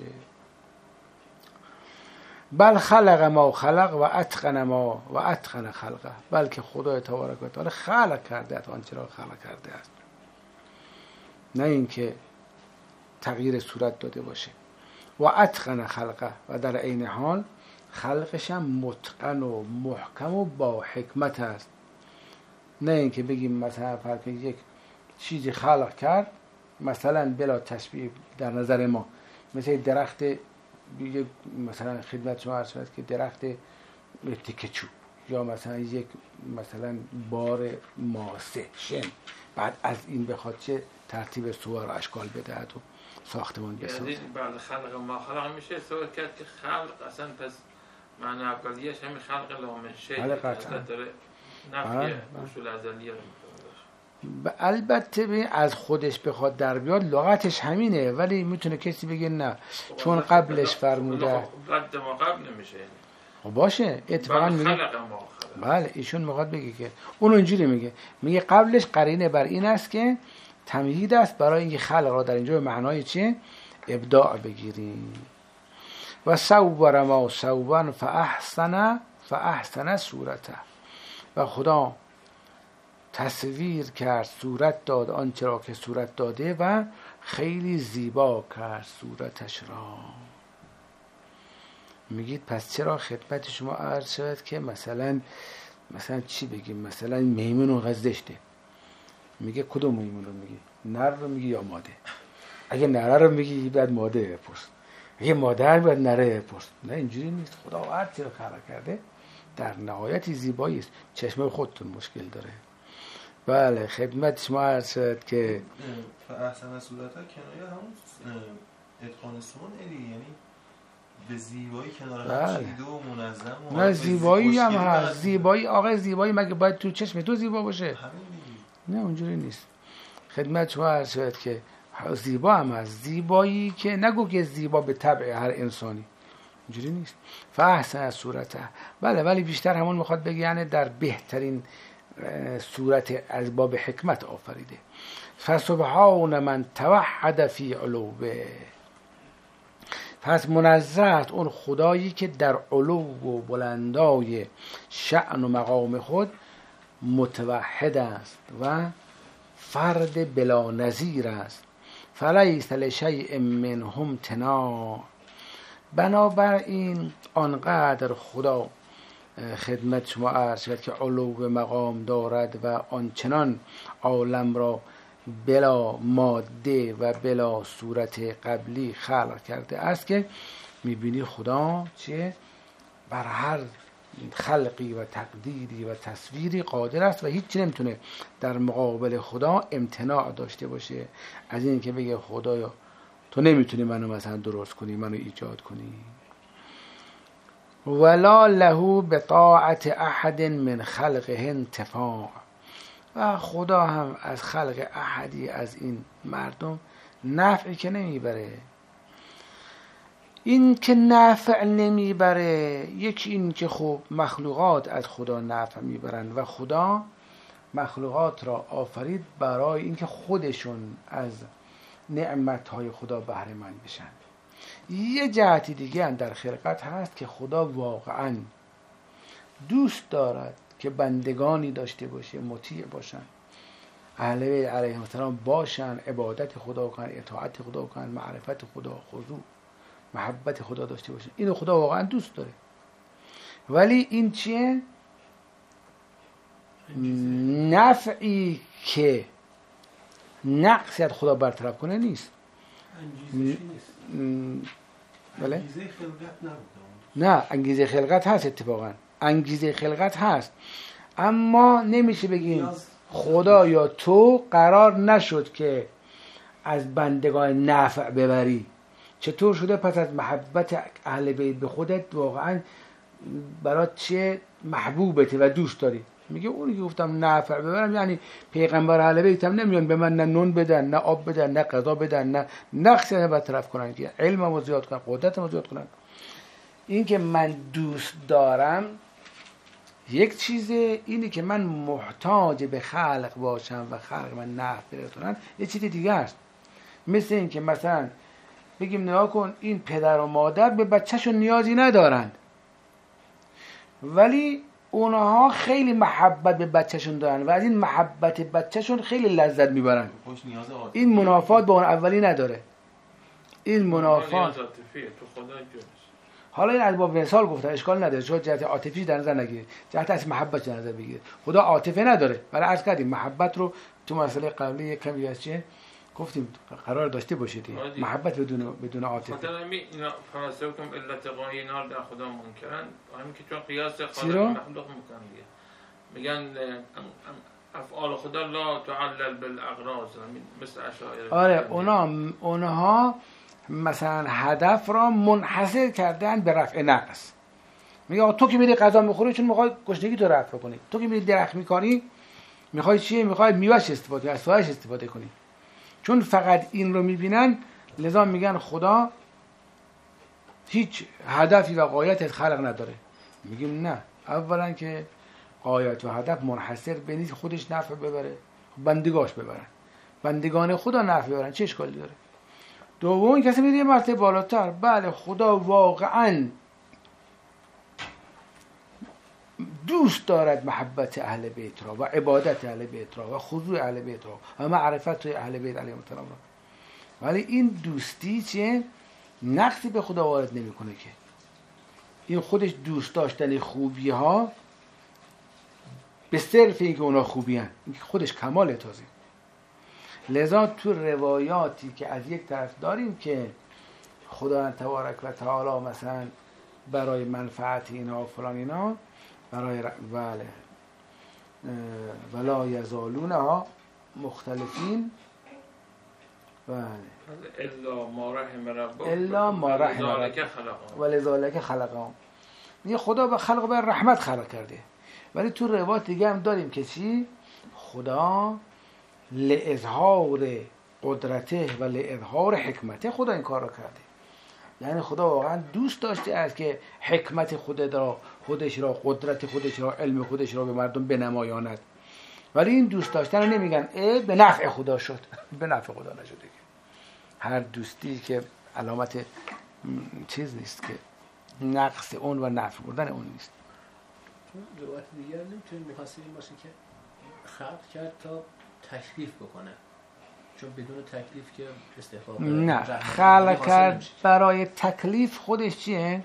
بل خلق ما خلق و اتقن ما و اتقن خلقه، بلکه خدای تبارک و تعالی خلق کرده است آنچه را خلق کرده است، نه اینکه تغییر صورت داده باشه. و اتقن خلقه، و در عین حال خلقش هم متقن و محکم و با حکمت است. نه اینکه بگیم مثلا فرض یک چیزی خلق کرد مثلا بلا تشبیه در نظر ما، مثل درخت، مثلا خدمت شما عرض شد که درخت تکه چوب، یا مثلا یک مثلا بار ماسه شن، بعد از این بخواد چه ترتیب صور و اشکال بدهد و ساختمان بسازه. یعنی بعد خلق ما خلق میشه صورت کرد که خلق اصلا پس معنی اولیش همین خلق لامن شیء داره، نفی اصول ازلیه رو البته از خودش بخواد در بیاد لغتش همینه، ولی میتونه کسی بگه نه چون قبلش فرموده رد ما قبل نمیشه. خب باشه، اتفاقا میگه بله، ایشون میخواد بگه که اون اینجوری میگه قبلش قرینه بر این است که تمهید است برای اینکه خلق را در اینجا به معنای چه؟ ابداع بگیریم. و صور ما صوبا فاحسن صورته، و خدا تصویر کرد، صورت داد آنچه را که صورت داده و خیلی زیبا کرد صورتش را. میگید پس چرا خدمت شما عرض شد که مثلا چی بگیم؟ مثلا میمون و غزشته، میگه کدوم میمون رو میگی؟ نر رو میگی یا ماده؟ اگه نره رو میگی باید ماده بپرس، اگه ماده باید نره بپرس. نه، اینجوری نیست. خدا هر چی رو خلق کرده در نهایت زیبایی است. چشم خودتون مشکل داره. بله، خدمت شما عرض شد که احسن صورتها کنایه همون اتقان سون یعنی به زیبایی کنار هم چیده و منظم و نه، زیبایی هم هست. زیبایی، آقا زیبایی مگه باید تو چشم تو زیبا باشه؟ نه، اونجوری نیست. خدمت شما عرض شد که زیبا هم هست. زیبایی که نگو که زیبا به طبع هر انسانی، اینجوری نیست. فاحسن صورته، بله، ولی بیشتر همون میخواد بگه یعنی در بهترین صورت از باب حکمت آفریده. فسبحان من توحد فی علوه، پس منزه اون خدایی که در علو و بلندای شأن و مقام خود متوحد است و فرد بلا نظیر است. فلیس لشیء منهم امتناع، بنابراین آنقدر خدا خدمت شما عرض شد که علو و مقام دارد و آنچنان عالم را بلا ماده و بلا صورت قبلی خلق کرده است که میبینی خدا چه بر هر خلقی و تقدیری و تصویری قادر است و هیچ نمیتونه در مقابل خدا امتناع داشته باشه از این که بگه خدایا تو نمیتونی منو مثلا درست کنی، منو ایجاد کنی. ولا له بطاعت احد من خلقه انتفاع، و خدا هم از خلق احدی از این مردم نفعی که نمیبره. این که نفع نمیبره، یکی این که خب مخلوقات از خدا نفع میبرن و خدا مخلوقات را آفرید برای اینکه خودشون از نعمتهای خدا بهره مند بشن. یه جهتی دیگه در خلقت هست که خدا واقعا دوست دارد که بندگانی داشته باشه، مطیع باشن، اهل بیت علیهم السلام باشن، عبادت خدا کنن، اطاعت خدا کنن، معرفت خدا، خضوع، محبت خدا داشته باشن. اینو خدا واقعا دوست داره. ولی این چیه؟ نفعی که نقصی از خدا برطرف کنه نیست. انگیزشی نیست. بله؟ انگیزه خلقت نبود. نه، انگیزه خلقت هست، اتفاقا انگیزه خلقت هست، اما نمیشه بگیم خدا یا تو قرار نشد که از بندگان نفع ببری. چطور شده؟ پس از محبت اهل بیت به خودت واقعا برات چه محبوبته و دوست داری. میگه اونی که گفتم نفع ببرم یعنی پیغمبر اهل بیت هم نمیان به من نه نون بدن، نه آب بدن، نه غذا بدن، نه نقصی برطرف کنن، که علممو زیاد کنن، قدرتمو زیاد کنن. این که من دوست دارم یک چیزه، اینی که من محتاج به خلق باشم و خلق من نفع برسونن یه چیز دیگه است. مثل این که مثلا بگیم نگاه کن این پدر و مادر به بچهشون نیازی ندارن، ولی اونها خیلی محبت به بچهشون دارن و از این محبت بچهشون خیلی لذت میبرن. این منافات با اون اولی نداره. این منافات حالا این از باب مثال گفتن، اشکال نداره، شاید جهت عاطفی در نظر نگیرید، جهت از محبت در نظر بگیرید. خدا عاطفه نداره، ولی عرض کردیم محبت رو تو مسئله قبلی یک کمی از چیه گفتیم قرار داشته باشید. محبت بدون عاطفه. خاطر همین اینا فراسه گفتم علت قایی اینا در خدا منکرن، همین که چون قیاس خالق مخلوق میکنن دیگه. میگن افعال خدا لا تعلل بالاغراض، مثل اشاعره. آره اونها مثلا هدف را منحصر کردن به رفع نقص. میگه تو که میری غذا میخوری چون میخوای گشنگی تو رفع کنی، تو که میری درخت میکاری میخوای چیه؟ میخوای میوهش استفاده از سایش استفاده کنی. چون فقط این رو میبینن لذا میگن خدا هیچ هدفی و غایت از خلق نداره. میگیم نه، اولا که غایت و هدف منحصر به نیست خودش نفع ببره، بندگاش ببرن، بندگان خدا نفع ببرن، چه اشکالی داره؟ دوم کسی میره یه مرتبه بالاتر، بله خدا واقعا دوست دارد محبت اهل بیت را و عبادت اهل بیت را و خضوع اهل بیت را و معرفت اهل بیت علیهم السلام را، ولی این دوستی چه نقصی به خدا وارد نمیکنه. که این خودش دوست داشتن خوبی ها به صرف اینکه اونا خوبی هن، این خودش کمال تازه. لذا تو روایاتی که از یک طرف داریم که خدا تبارک و تعالی مثلا برای منفعت اینا و فلان اینا برای بله ولا یزالونها مختلفین، بله الا ما رحم ربک الا ما رحم ربک ولذالک خلقهم. میگه خدا به خلق بر رحمت خلق کرده. ولی تو روایات دیگه هم داریم که چی؟ خدا لاظهار قدرته و لاظهار حکمته خدا این کار رو کرده. یعنی خدا واقعا دوست داشته است که حکمت خودش را قدرت خودش را علم خودش را به مردم بنمایاند. ولی این دوست داشتن رو نمیگن به نفع خدا شد، به نفع خدا نشده. که هر دوستی که علامت چیز نیست که نقص اون و نفع بردن اون نیست. روایت دیگر نمیتونیم مفسر این باشه که خلق کرد تا تکلیف بکنه، چون بدون تکلیف که استحقاق نه، خلق کرد برای تکلیف. خودش چیه؟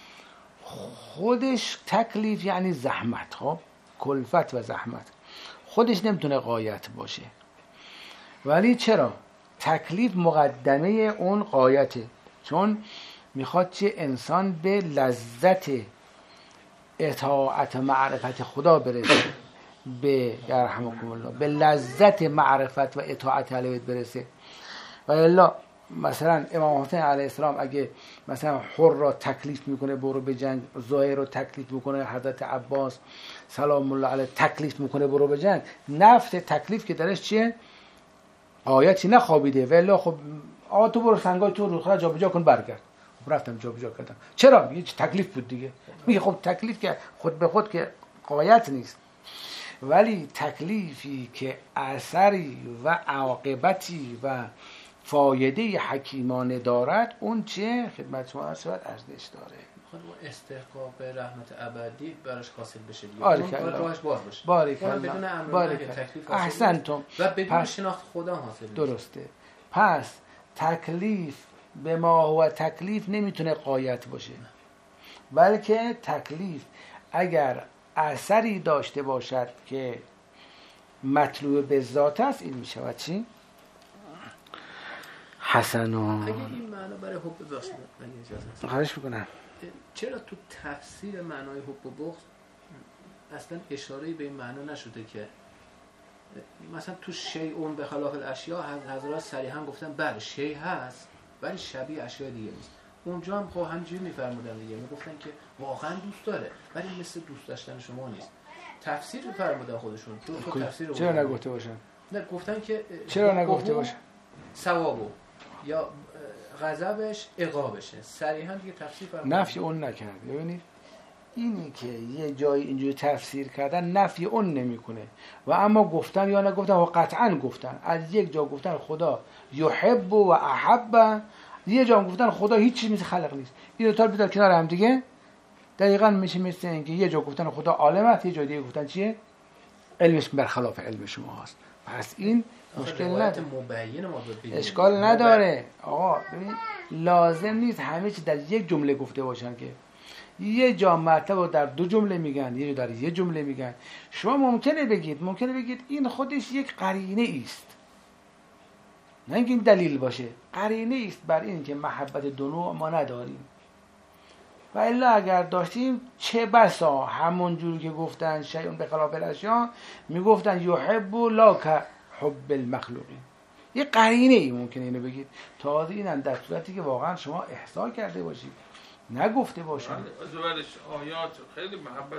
خودش تکلیف یعنی زحمت، خب کلفت و زحمت خودش نمیتونه غایت باشه. ولی چرا؟ تکلیف مقدمه اون غایته، چون میخواد چه انسان به لذت اطاعت معرفت خدا برسه، به یرحمکم الله به لذت معرفت و اطاعت اهل بیت برسه. و الا مثلا امام حسین علیه السلام اگه مثلا حر را تکلیف میکنه برو به جنگ، زهیر رو تکلیف میکنه، حضرت عباس سلام الله علیه تکلیف میکنه برو به جنگ، نفت تکلیف که درش چیه؟ آیتی نخوابیده. و الا خب تو برو سنگای تو رو جابجا کن برگرد. خب رفتم جابجا کردم. چرا؟ یه تکلیف بود دیگه. میگه خب تکلیف که خود به خود که غایت نیست، ولی تکلیفی که اثری و عاقبتی و فایده حکیمانه دارد اون چه؟ خدمت شما ارزش داره. استحقاق رحمت ابدی براش حاصل بشه دیگه. اون راهش باز باشه. باریکالله. بدون امر تکلیف احسنتم. و بدون شناخت خدا حاصل بشه. درسته. پس تکلیف به ما هو تکلیف نمیتونه غایت باشه، بلکه تکلیف اگر اثری داشته باشد که مطلوب به ذات است، این میشود چی؟ حسنا. اگه این معنا برای حب بخش خواهش میکنم. چرا تو تفسیر معنای حب و بغض اصلا اشاره‌ای به این معنا نشده که مثلا تو شیء به خلاف الاشیاء حضرات صریحا گفتن بله شیء هست ولی شبیه اشیاء دیگه نیست. اونجا هم خب همینجوری میفرمودن دیگه، میگفتن که واقعا دوست داره ولی مثل دوست داشتن شما نیست. تفسیر فرمودن خودشون. تو تفسیر چرا نگفته باشن؟ نه گفتن که چرا نگفته باشن؟ ثوابو یا غضبش عقابشه. صریحا دیگه تفسیر فرمودن. نفی اون نکرد. ببینید اینی که یه جایی اینجوری تفسیر کردن نفی اون نمیکنه و اما گفتن یا نگفتن و قطعا گفتن. از یک جا گفتن خدا یحب و احب، یه جا گفتن خدا هیچ چیز مثل خلق نیست. این دو تا رو بذار کنار هم دیگه دقیقاً میشه مثل اینکه یه جا گفتن خدا عالم است، یه جا دیگه گفتن چیه؟ علمش برخلاف علم شما هست. پس این مشکل نداره، اشکال نداره. آقا ببین لازم نیست همه چی در یک جمله گفته باشن که یه جا مطلب رو در دو جمله میگن، یه جا در یه جمله میگن. شما ممکنه بگید این خودش یک قرینه است، نه اینکه این دلیل باشه، قرینه است بر این که محبت دو نوع ما نداریم و الا اگر داشتیم چه بسا همون جور که گفتن شیء به خلاف الاشیاء میگفتن یحب لا که حب المخلوقین. یه قرینه ای ممکنه اینو بگید. تازه اینم در صورتی که واقعا شما احسا کرده باشید، نگفته باشید. زبرش آیات خیلی محبت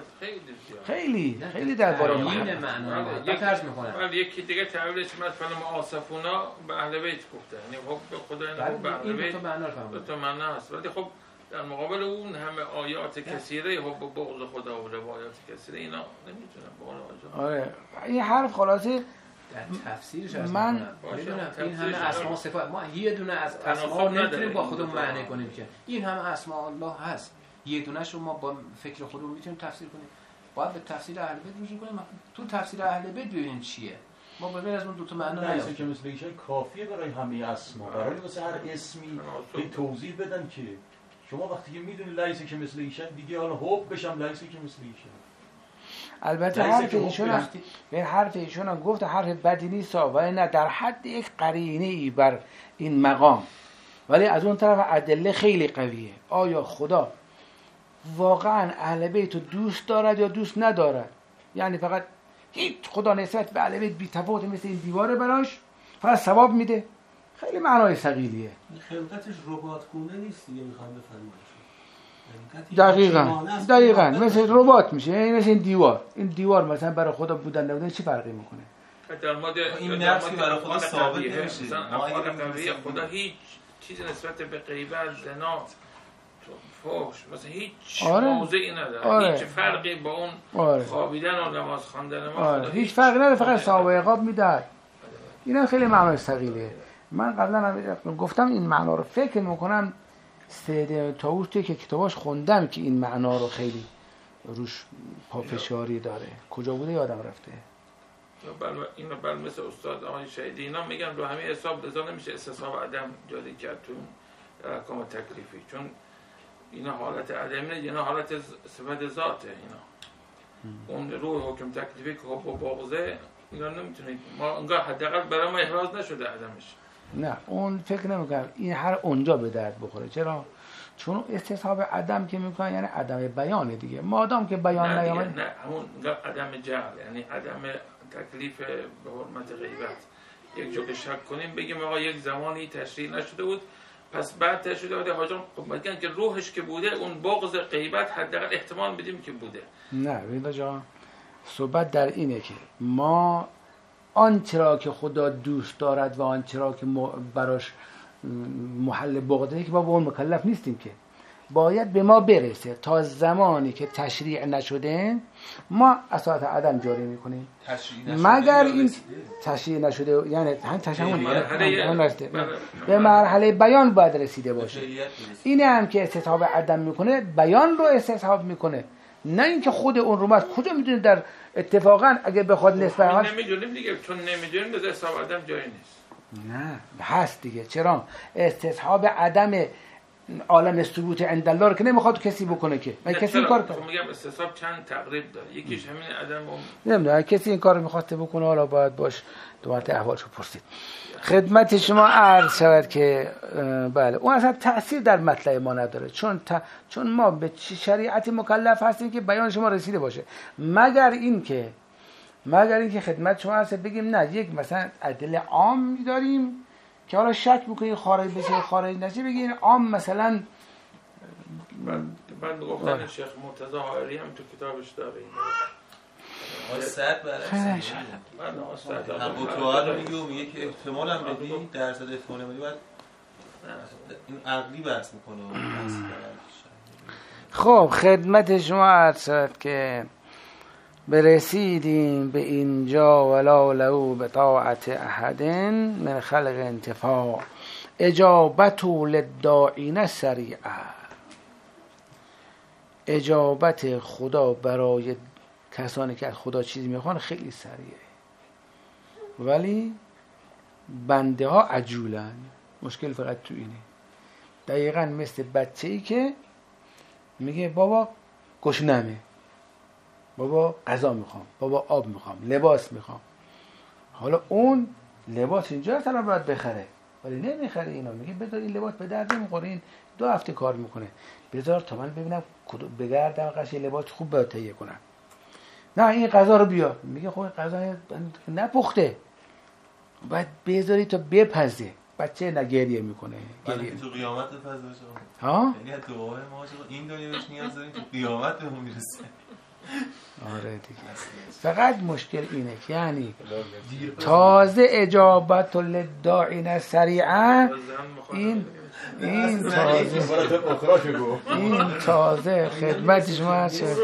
خیلی درباره این معنا ترجمه میکنه. ولی یکی دیگه تعبیرش مثلا آصفونا به اهل بیت گفته، یعنی حب خدا یعنی به اهل بیت. دو تا معنا هست. ولی خب در مقابل اون همه آیات کثیره حب و بغض خدا و روایات کثیره اینا نمیتونن به اون آره این حرف خلاصه در تفسیرش من میدونم این همه اسما و صفات ما یه دونه از اسما نمیتونیم با خودمون معنی کنیم که این همه اسما الله هست، یه دونه‌شو ما با فکر خودمون میتونیم تفسیر کنیم. باید به تفسیر اهل بیت رجوع کنیم. تو تفسیر اهل بیت ببینیم چیه. ما به غیر از اون دو تا معنا نیست که مثل ایشون کافیه برای همه اسما، برای واسه هر اسمی به توضیح بدن که شما وقتی که میدونی لیسه که مثل ایشون دیگه حالا حب بشم لیسه که مثل ایشون. البته حرف ایشون هم گفت حرف بدی نیست ولی نه در حد یک قرینه ای بر این مقام، ولی از اون طرف ادله خیلی قویه. آیا خدا واقعا اهل بیت رو دوست دارد یا دوست ندارد؟ یعنی فقط هیچ خدا نسبت به اهل بیت بی تفاوت مثل این دیواره براش فقط ثواب میده؟ خیلی معنای ثقیلیه. خلقتش ربات گونه نیست دیگه، میخوام بفرمایید. دقیقاً مثل ربات میشه، یعنی مثل این دیوار مثلا برای خدا بودن نبودن چی فرقی میکنه؟ در مورد این نفسی برای خدا ثابت نمیشه. خدا هیچ چیزی نسبت به غیبت، زنا، فحش مثلا هیچ موضعی نداره. هیچ فرقی با اون خوابیدن و نماز خواندن ما هیچ فرقی نداره، فقط ثواب و عقاب میده. اینا خیلی معنای ثقیلیه. من قبلا گفتم این معنا رو فکر میکنم سید طاووس توی که کتاباش خوندم که این معنا رو خیلی روش پافشاری داره. کجا بوده یادم رفته. اینو بل مثل استاد آقای شهیدی اینا میگن رو همه حساب لذا نمیشه استصحاب عدم جاری کرد تو احکام تکلیفی، چون اینا حالت عدمه، اینا حالت صفت ذاته. اینا اون روح حکم تکلیفی که حب و بغضه اینا نمیتونه ما انگار حداقل برای ما احراز نشده عدمش. نه اون فکر نمیکنم این هر اونجا به درد بخوره. چرا؟ چون استصحاب عدم که میکنن یعنی عدم بیان دیگه. مادام که بیان نیامد نه همون عدم جهل، یعنی عدم تکلیف به حرمت غیبت. یک جا که شک کنیم بگیم آقا یک زمانی تشریع نشده بود پس بعد تشریع شده حاجم، خب میگن که روحش که بوده اون بغض غیبت حداقل احتمال بدیم که بوده. نه ببین جان صحبت در اینه که ما آنچه را که خدا دوست دارد و آنچه را که براش محل بغضه که با اون مکلف نیستیم که. باید به ما برسه. تا زمانی که تشریع نشده ما اساس عدم جاری میکنیم، مگر این تشریع نشده یعنی هم تشمونی به مرحله بیان باید رسیده باشه. اینه هم که استصحاب عدم میکنه، بیان رو استصحاب میکنه، نه اینکه خود اون رو. کجا میدونید در اتفاقا اگه بخواد نسبت نمیدونیم دیگه، چون نمیدونیم در استصحاب عدم جایی نیست. نه هست دیگه. چرا؟ استصحاب عدم عالم ثبوت عند الله رو که نمیخواد کسی بکنه که کسی این کار کنه. میگم استصحاب چند تقریب داره، یکیش همین عدم نمیدونم کسی این کار میخواد بکنه، حالا باید باش دوباره احوالشو پرسید. خدمت شما عرض شود که بله اون اصلا تأثیر در مطلع ما نداره، چون ما به شریعت مکلف هستیم که بیان شما رسیده باشه، مگر اینکه خدمت شما عرض بگیم نه یک مثلا ادله عام داریم که حالا شک میکنی خارج بشه خارج نشه، بگین عام مثلا بعد گفتن شیخ مرتضی حائری هم تو کتابش داره این استاد برای هم قطعات رو میگه که احتمال هم بدی درصد احتمال بدی بعد این عقلی بحث میکنه. خب خدمت شما عرض شد که برسیدیم به اینجا. ولا لو بطاعت احد من خلق انتفاع اجابت للداعین سریعه. اجابت خدا برای کسانی که از خدا چیزی میخوان خیلی سریعه، ولی بنده ها عجولن. مشکل فقط تو اینه. دقیقا مثل بچه‌ای که میگه بابا گشنمه، بابا غذا میخوام، بابا آب میخوام، لباس میخوام. حالا اون لباس اینجا اصلا باید بخره ولی نمیخره. اینا میگه بذار این لباس به درد نمیخوره، این 2 هفته کار میکنه، بذار تا من ببینم بگردم قش لباس خوب باید تهیه کنم. نه این غذا رو بیار. میگه خب غذا نپخته، باید بذاری تا بپزه. بچه نگریه میکنه. گریه تو قیامت بپزه شما. ها؟ یعنی تو دعای ما این دنیا بهش نیاز داریم، تو قیامت بهمون میرسه. آره دیگه. فقط مشکل اینه که یعنی تازه اجابت للداعین سریعا این تازه خدمت شما هست. زن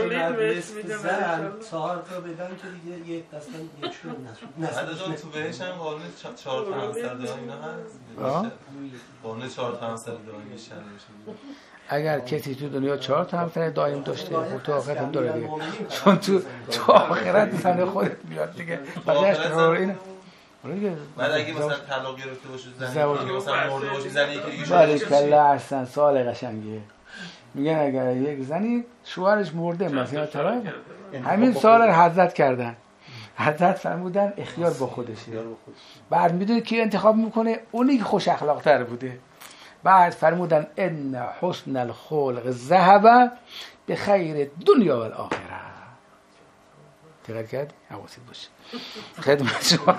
4 تا بدن که دیگه یک دستن یک شد نشد. تو بهش هم قانون 4 تا همسر دارن اینا هست. قانون 4 تا همسر دارن میشن. اگر کسی تو دنیا 4 تا همسر دائم داشته خب تو آخرت هم داره دیگه، چون تو آخرت زن خودت بیاد دیگه. بقیه‌اش قرار اینه. بعد اگه مثلا طلاق گرفته باشه زنی، مثلا مرده باشه زنی که دیگه باریکلا احسن سوال قشنگیه. میگن اگر یک زنی شوهرش مرده مثلا طلاق، همین سوال حضرت کردن، حضرت فرمودن اختیار با خودشه. بعد میدونه کی انتخاب میکنه؟ اونی که خوش اخلاق تر بوده. بعد فرمودن ان حسن الخلق ذهب بخیر دنیا و الاخره. دقت کرد؟ حواست باشه. خدمت شما.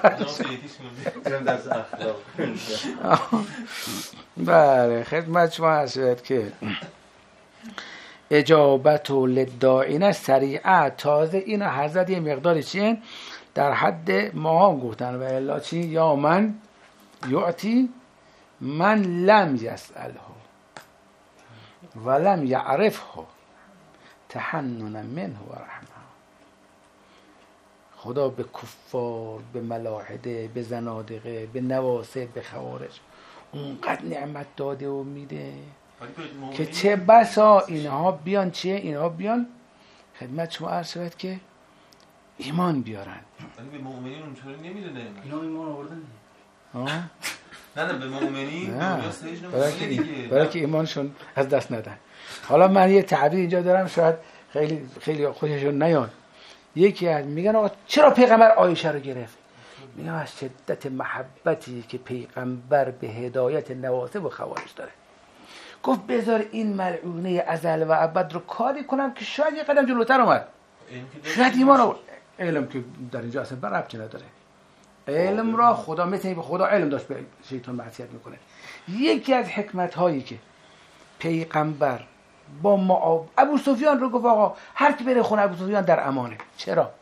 بله خدمت شما هست که اجابت للداعین سریعه. تازه این حضرت یه مقداری چیه در حد ما هم گفتن و الا چی؟ یا من یعطی من لم یسأله ولم یعرفه تحننا منه و رحمه. خدا به کفار، به ملاحده، به زنادقه، به نواسه، به خوارج اونقدر نعمت داده و میده که چه بسا اینها بیان اینها بیان خدمت شما عرض شود که ایمان بیارن. ولی به مؤمنین اونطوری نمیده. اینا ایمان آوردن. نه به مؤمنین دنیا سهش نمیده دیگه، برای که ایمانشون از دست ندن. حالا من یه تعبیر اینجا دارم شاید خیلی خوششون نیاد. یکی از میگن آقا چرا پیغمبر عایشه رو گرفت؟ میگم از شدت محبتی که پیغمبر به هدایت نواسب و خوارج داره. گفت بذار این ملعونه ازل و ابد رو کاری کنم که شاید یه قدم جلوتر اومد، شاید ایمان رو علم که در اینجا اصلا ربطی نداره. علم را خدا مثل این به خدا علم داشت به شیطان معصیت میکنه. یکی از حکمت هایی که پیغمبر با ابو سفیان رو گفت آقا هر کی بره خونه ابو سفیان در امانه. چرا؟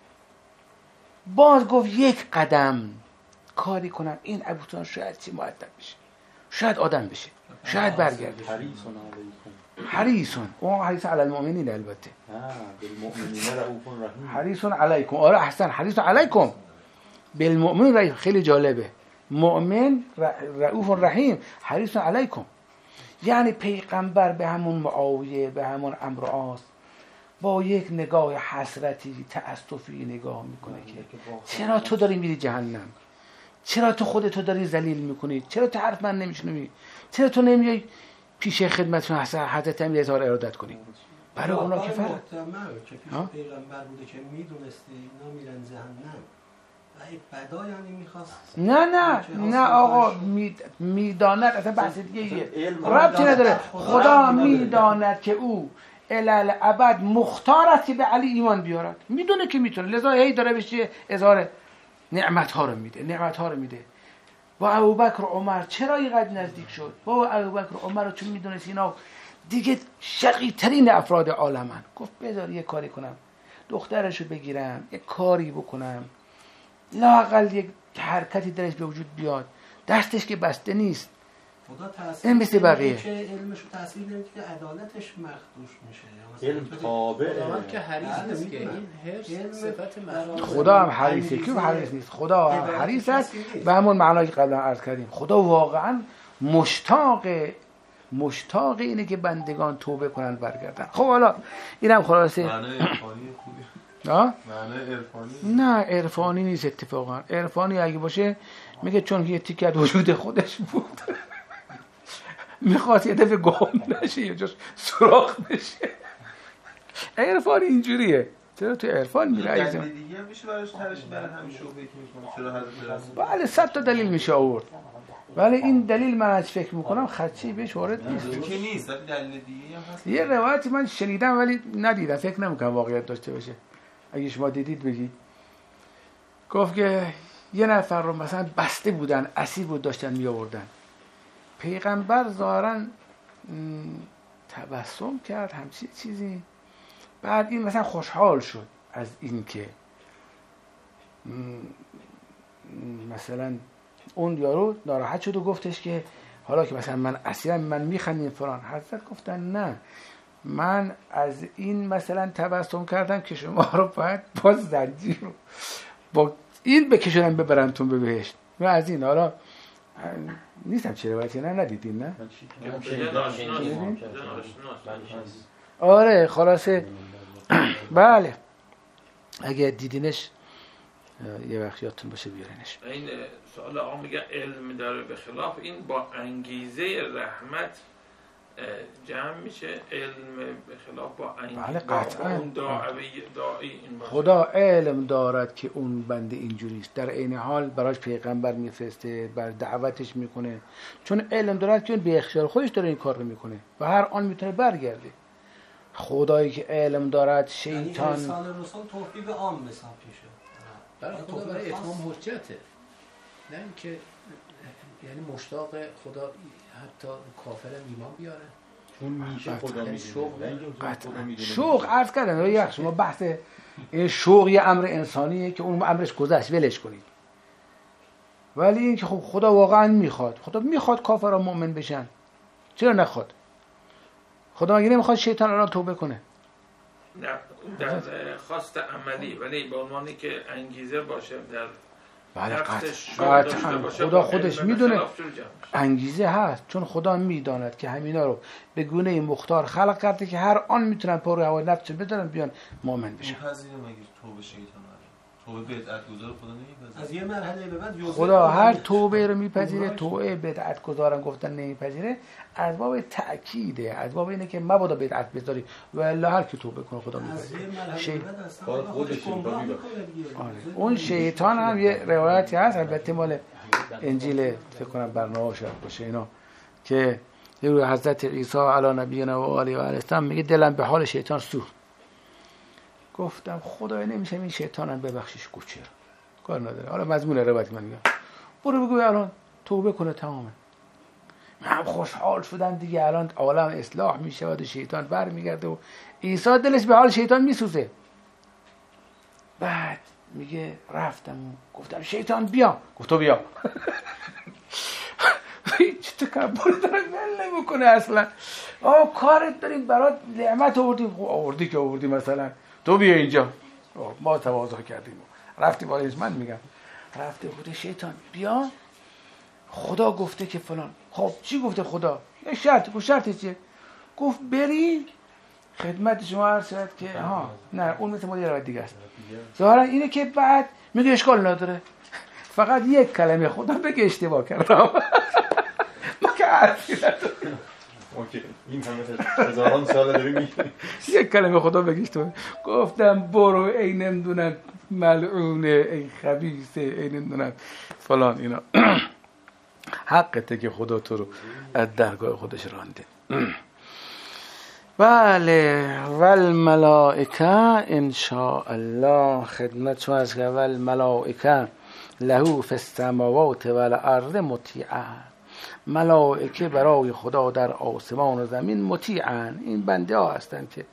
باز گفت یک قدم کاری کنم این ابو سفیان شاید چی مؤدب بشه، شاید آدم بشه، شاید برگرده. حریصون، اون حریص علی المؤمنین البته، بالمؤمنین رؤوف رحیم، حریصون علیکم. آره احسن، حریصون علیکم بالمؤمنین رحیم، خیلی جالبه. مؤمن رؤوف رحیم، حریصون علیکم. یعنی پیغمبر به همون معاویه، به همون عمرو عاص با یک نگاه حسرتی تأسفی نگاه میکنه که چرا تو داری میری جهنم، چرا تو خودتو داری ذلیل میکنی، چرا تو حرف من نمیشنوی، چرا تو نمیای پیش خدمتتون حضرت امیر اظهار ارادت کنی. برای اونا که فرق که پیش پیغمبر بوده که میدونسته اینا میرن جهنم و این بدا یعنی میخواست نه آقا میداند، اصلا بحث دیگه ربطی نداره. خدا میداند که او الالعبد مختار است که به علی ایمان بیارد، میدونه که میتونه، لذا هی داره بشه اظهار نعمت ها رو میده. با ابوبکر و عمر چرا اینقدر نزدیک شد؟ با ابوبکر و عمر رو چون میدونست اینا دیگه شقی ترین افراد عالمن، گفت بذار یه کاری کنم، دخترشو بگیرم، یه کاری بکنم، لااقل یک حرکتی درش به وجود بیاد، دستش که بسته نیست. خدا تاثیر مثل بقیه که علمشو تاثیر نمیده که عدالتش مخدوش میشه. علم تابع که حریص نیست که این حرص صفت مخدوش. خدا هم حریصه، که حریص نیست، خدا هم حریص است به همون معنایی که قبلا عرض کردیم. خدا واقعا مشتاق اینه که بندگان توبه کنن برگردن. خب حالا اینم خلاصه معنی عرفانی خوبی. معنی عرفانی؟ نه عرفانی نیست اتفاقا. عرفانی اگه باشه میگه چون یه تیکه از وجود خودش بود میخواد یه دفعه گم نشه یه جاش سوراخ بشه. عرفانی اینجوریه. چرا تو عرفان میره عزیزم؟ دلیل دیگه میشه براش ترش برای همین شعبه که میکنه چرا حضرت رسول؟ بله 100 تا دلیل میشه آورد، ولی این دلیل من از فکر میکنم خدشه‌ای بهش وارد نیست. که نیست، ولی دلیل دیگه هم هست. یه روایتی من شنیدم ولی ندیدم، فکر نمیکنم واقعیت داشته باشه. اگه شما دیدید بگید. گفت که یه نفر رو مثلا بسته بودن، اسیر بود، داشتن می آوردن. پیغمبر ظاهراً تبسم کرد همچین چیزی، بعد این مثلا خوشحال شد از این که مثلا اون یارو ناراحت شد و گفتش که حالا که مثلا من اسیرم، من میخندیم فلان. حضرت گفتن نه، من از این مثلا تبسم کردم که شما رو باید با زنجیر رو با این بکشونم ببرنتون به بهشت. و از این حالا نیستم چه روایتی ندیدین نه؟ آره خلاصه بله اگه دیدینش یه وقت یادتون باشه بیارینش. این سوال آقا میگه علم داره به خلاف این با انگیزه رحمت جمع میشه، علم به خلاف با انگیزه. بله قطعا اون داعی این باشه. خدا علم دارد که اون بنده اینجوریست، در عین حال براش پیغمبر میفرسته، بر دعوتش میکنه، چون علم دارد که اون به اختیار خودش داره این کار رو میکنه و هر آن میتونه برگرده. خدایی که علم دارد شیطان انسان رسول توفیق عام حساب میشه. برای خدا برای اتمام حجته، نه اینکه یعنی مشتاق خدا حتی کافر ایمان بیاره، چون میشه خدا میدونه. شوق عرض کردم یا شما بحث شوق یه امر انسانیه که اون امرش گذشت ولش کنید، ولی این که خب خدا واقعا میخواد، خدا میخواد کافرها مؤمن بشن، چرا نخواد؟ خدا مگه نمیخواد شیطان الان توبه کنه؟ نه در خواست عملی، ولی به عنوانی که انگیزه باشه در بله قطعا خدا خودش میدونه انگیزه هست، چون خدا میداند که همینا رو به گونه مختار خلق کرده که هر آن میتونن پر هوای نفس بدارن بیان مؤمن بشن. پذیره مگه توبه شیطان توبه بدعت گذار خدا نمیپذیره؟ از یه مرحله به بعد خدا هر توبه رو میپذیره، توبه بدعت گذارن گفتن نمیپذیره از باب تأکیده، از باب اینه که مبادا بدعت بذاری و الا هر کی توبه کنه خدا میپذیره. اون شیطان هم یه روایتی هست، البته مال انجیل فکر کنم برنامه شد باشه اینا، که یه روز حضرت عیسی علی نبینا و آله و السلام میگه دلم به حال شیطان سوخت. گفتم خدای نمیشه این شیطانم ببخشیش کوچه کار نداره. حالا مضمون روایت من میگم برو بگو الان توبه کنه تمامه. من خوشحال شدم دیگه، الان عالم اصلاح میشه و شیطان برمیگرده و عیسی دلش به حال شیطان میسوزه. بعد میگه رفتم گفتم شیطان بیا، گفت تو بیا. هیچ تکبری داره ول نمیکنه اصلا. کارت داریم برات نعمت آوردی که آوردی مثلا تو بیا اینجا، ما تواضع کردیم رفتی بالایش. من میگم رفته بوده شیطان بیا خدا گفته که فلان. خب چی گفته خدا؟ یه شرط چیه؟ گفت بری خدمت شما عرض شد که نه اون مثل مدیر دیگه است. ظاهرا اینه که بعد میگه اشکال نداره فقط یک کلمه خدا بگه اشتباه کردم. ما که عرضی نداریم. اوکی این همه هزاران سال داریم میگیم یک کلمه خدا بگه اشتباه. گفتم برو ای نمیدونم ملعونه ای خبیثه ای نمیدونم فلان اینا. حقته که خدا تو رو از درگاه خودش رانده. بله والملائکه ان شاء الله خدمت شما از که والملائکه له فی السماوات والارض مطیعه. ملائکه برای خدا در آسمان و زمین مطیعن. این بنده ها هستن که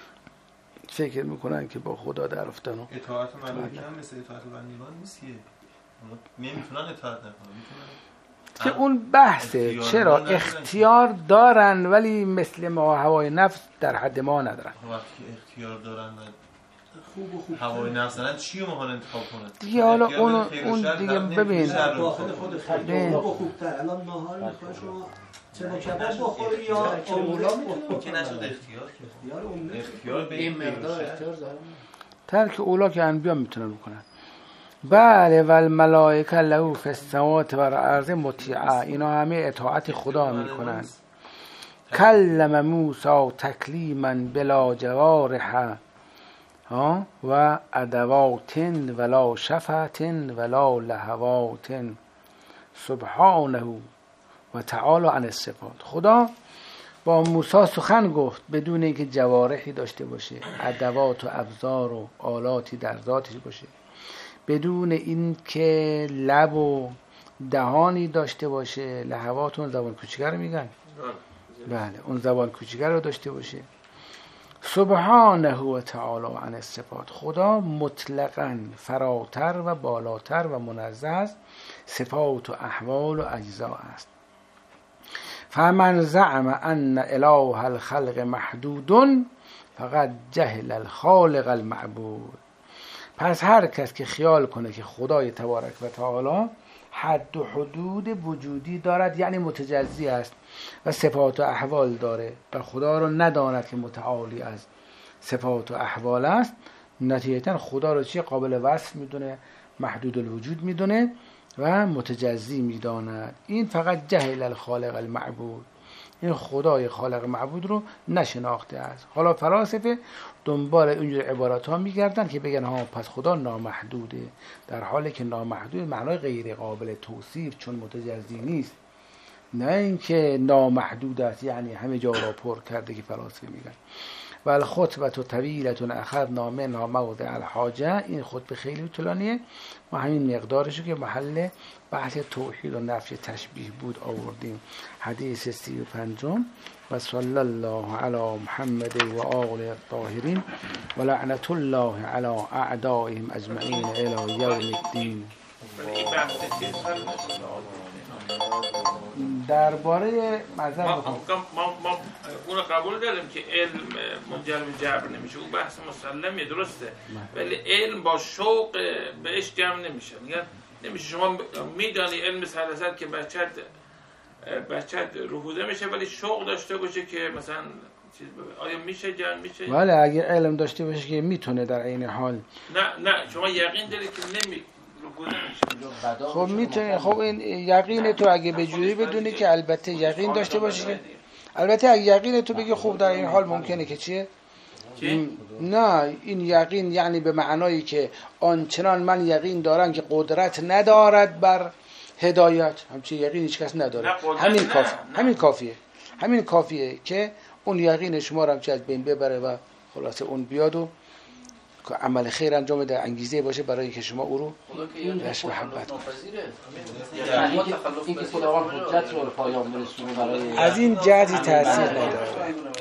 فکر میکنن که با خدا در افتن. اطاعت ملائکه هم مثل اطاعت بندگان نیست که نمیتونن اطاعت نکنن که اون بحثه. چرا اختیار دارن ولی مثل ما هوای نفس در حد ما ندارن. وقتی اختیار دارن خوب هوای نفس دارن چی رو مهان انتخاب کنن دیگه؟ حالا اون دیگه ببین داخل خود خیلی خوبتر. الان نهار میخوای شما چه کباب بخوری یا اولا میتونه که نشد اختیار به این مقدار اختیار دارن. ترک اولا که انبیا میتونن بکنن. بله والملائکه له فی السماوات والارض مطیعه. اینا همه اطاعت خدا میکنن. کلم موسی تکلیما بلا جوارح و ادوات ولا شفات ولا لهوات سبحانه و تعالی عن الصفات. خدا با موسی سخن گفت بدون اینکه جوارحی داشته باشه، ادوات و ابزار و آلاتی در ذاتش باشه، بدون اینکه لب و دهانی داشته باشه. لهوات اون زبان کوچیکه رو میگن. بله اون زبان کوچیکه رو داشته باشه. سبحانه و تعالی عن الصفات. خدا مطلقاً فراتر و بالاتر و منزه است. صفات و احوال و اجزا است. فمن زعم ان اله الخلق محدود فقط جهل الخالق المعبود. پس هر کس که خیال کنه که خدای تبارک و تعالی حد و حدود وجودی دارد یعنی متجزی است و صفات و احوال داره و خدا رو نداند که متعالی از صفات و احوال است، نتیجتا خدا رو چی قابل وصف میدونه، محدود الوجود میدونه و متجزی میداند. این فقط جهل الخالق المعبود. این خدای خالق معبود رو نشناخته است. حالا فلاسفه دنبال اینجور عبارات ها میگردن که بگن ها پس خدا نامحدوده، در حالی که نامحدود معنای غیر قابل توصیف چون متجزی نیست، نه اینکه نامحدود است یعنی همه جا را پر کرده که فلاسفه میگن. و الخطبه طویله اخذنا منها موضع الحاجه. این خطبه خیلی طولانیه، ما همین مقدارشو که محل بحث توحید و نفی تشبیه بود آوردیم. حدیث 35 و صلی الله علی محمد و آل الطاهرین و لعنت الله علی اعدائهم اجمعین الی یوم الدین. درباره مذهب ما اون قبول داریم که علم منجر به جبر نمیشه، اون بحث مسلمه درسته، ولی علم با شوق بهش جمع نمیشه. میگن نمیشه شما میدانی علم سلاسل که بچت رهوده میشه ولی شوق داشته باشه که مثلا آیا میشه جمع میشه؟ ولی اگه علم داشته باشه که میتونه در عین حال نه شما یقین دارید که نمی خب میتونه. خب این یقین تو اگه به جوری بدونی که البته یقین داشته باشی که البته اگه یقین تو بگی خوب در این حال ممکنه که چیه؟ نه این یقین یعنی به معنایی که آنچنان من یقین دارم که قدرت ندارد بر هدایت. همچین یقین هیچ کس نداره. همین کافیه که اون یقین شما رو همچه از بین ببره و خلاصه اون بیاد و که عمل خیر انجام ده، انگیزه باشه برای که شما او رو بهش محبت کنید. این که خداوند حجت رو پایان برسونه برای از این جهتی تاثیر نداره.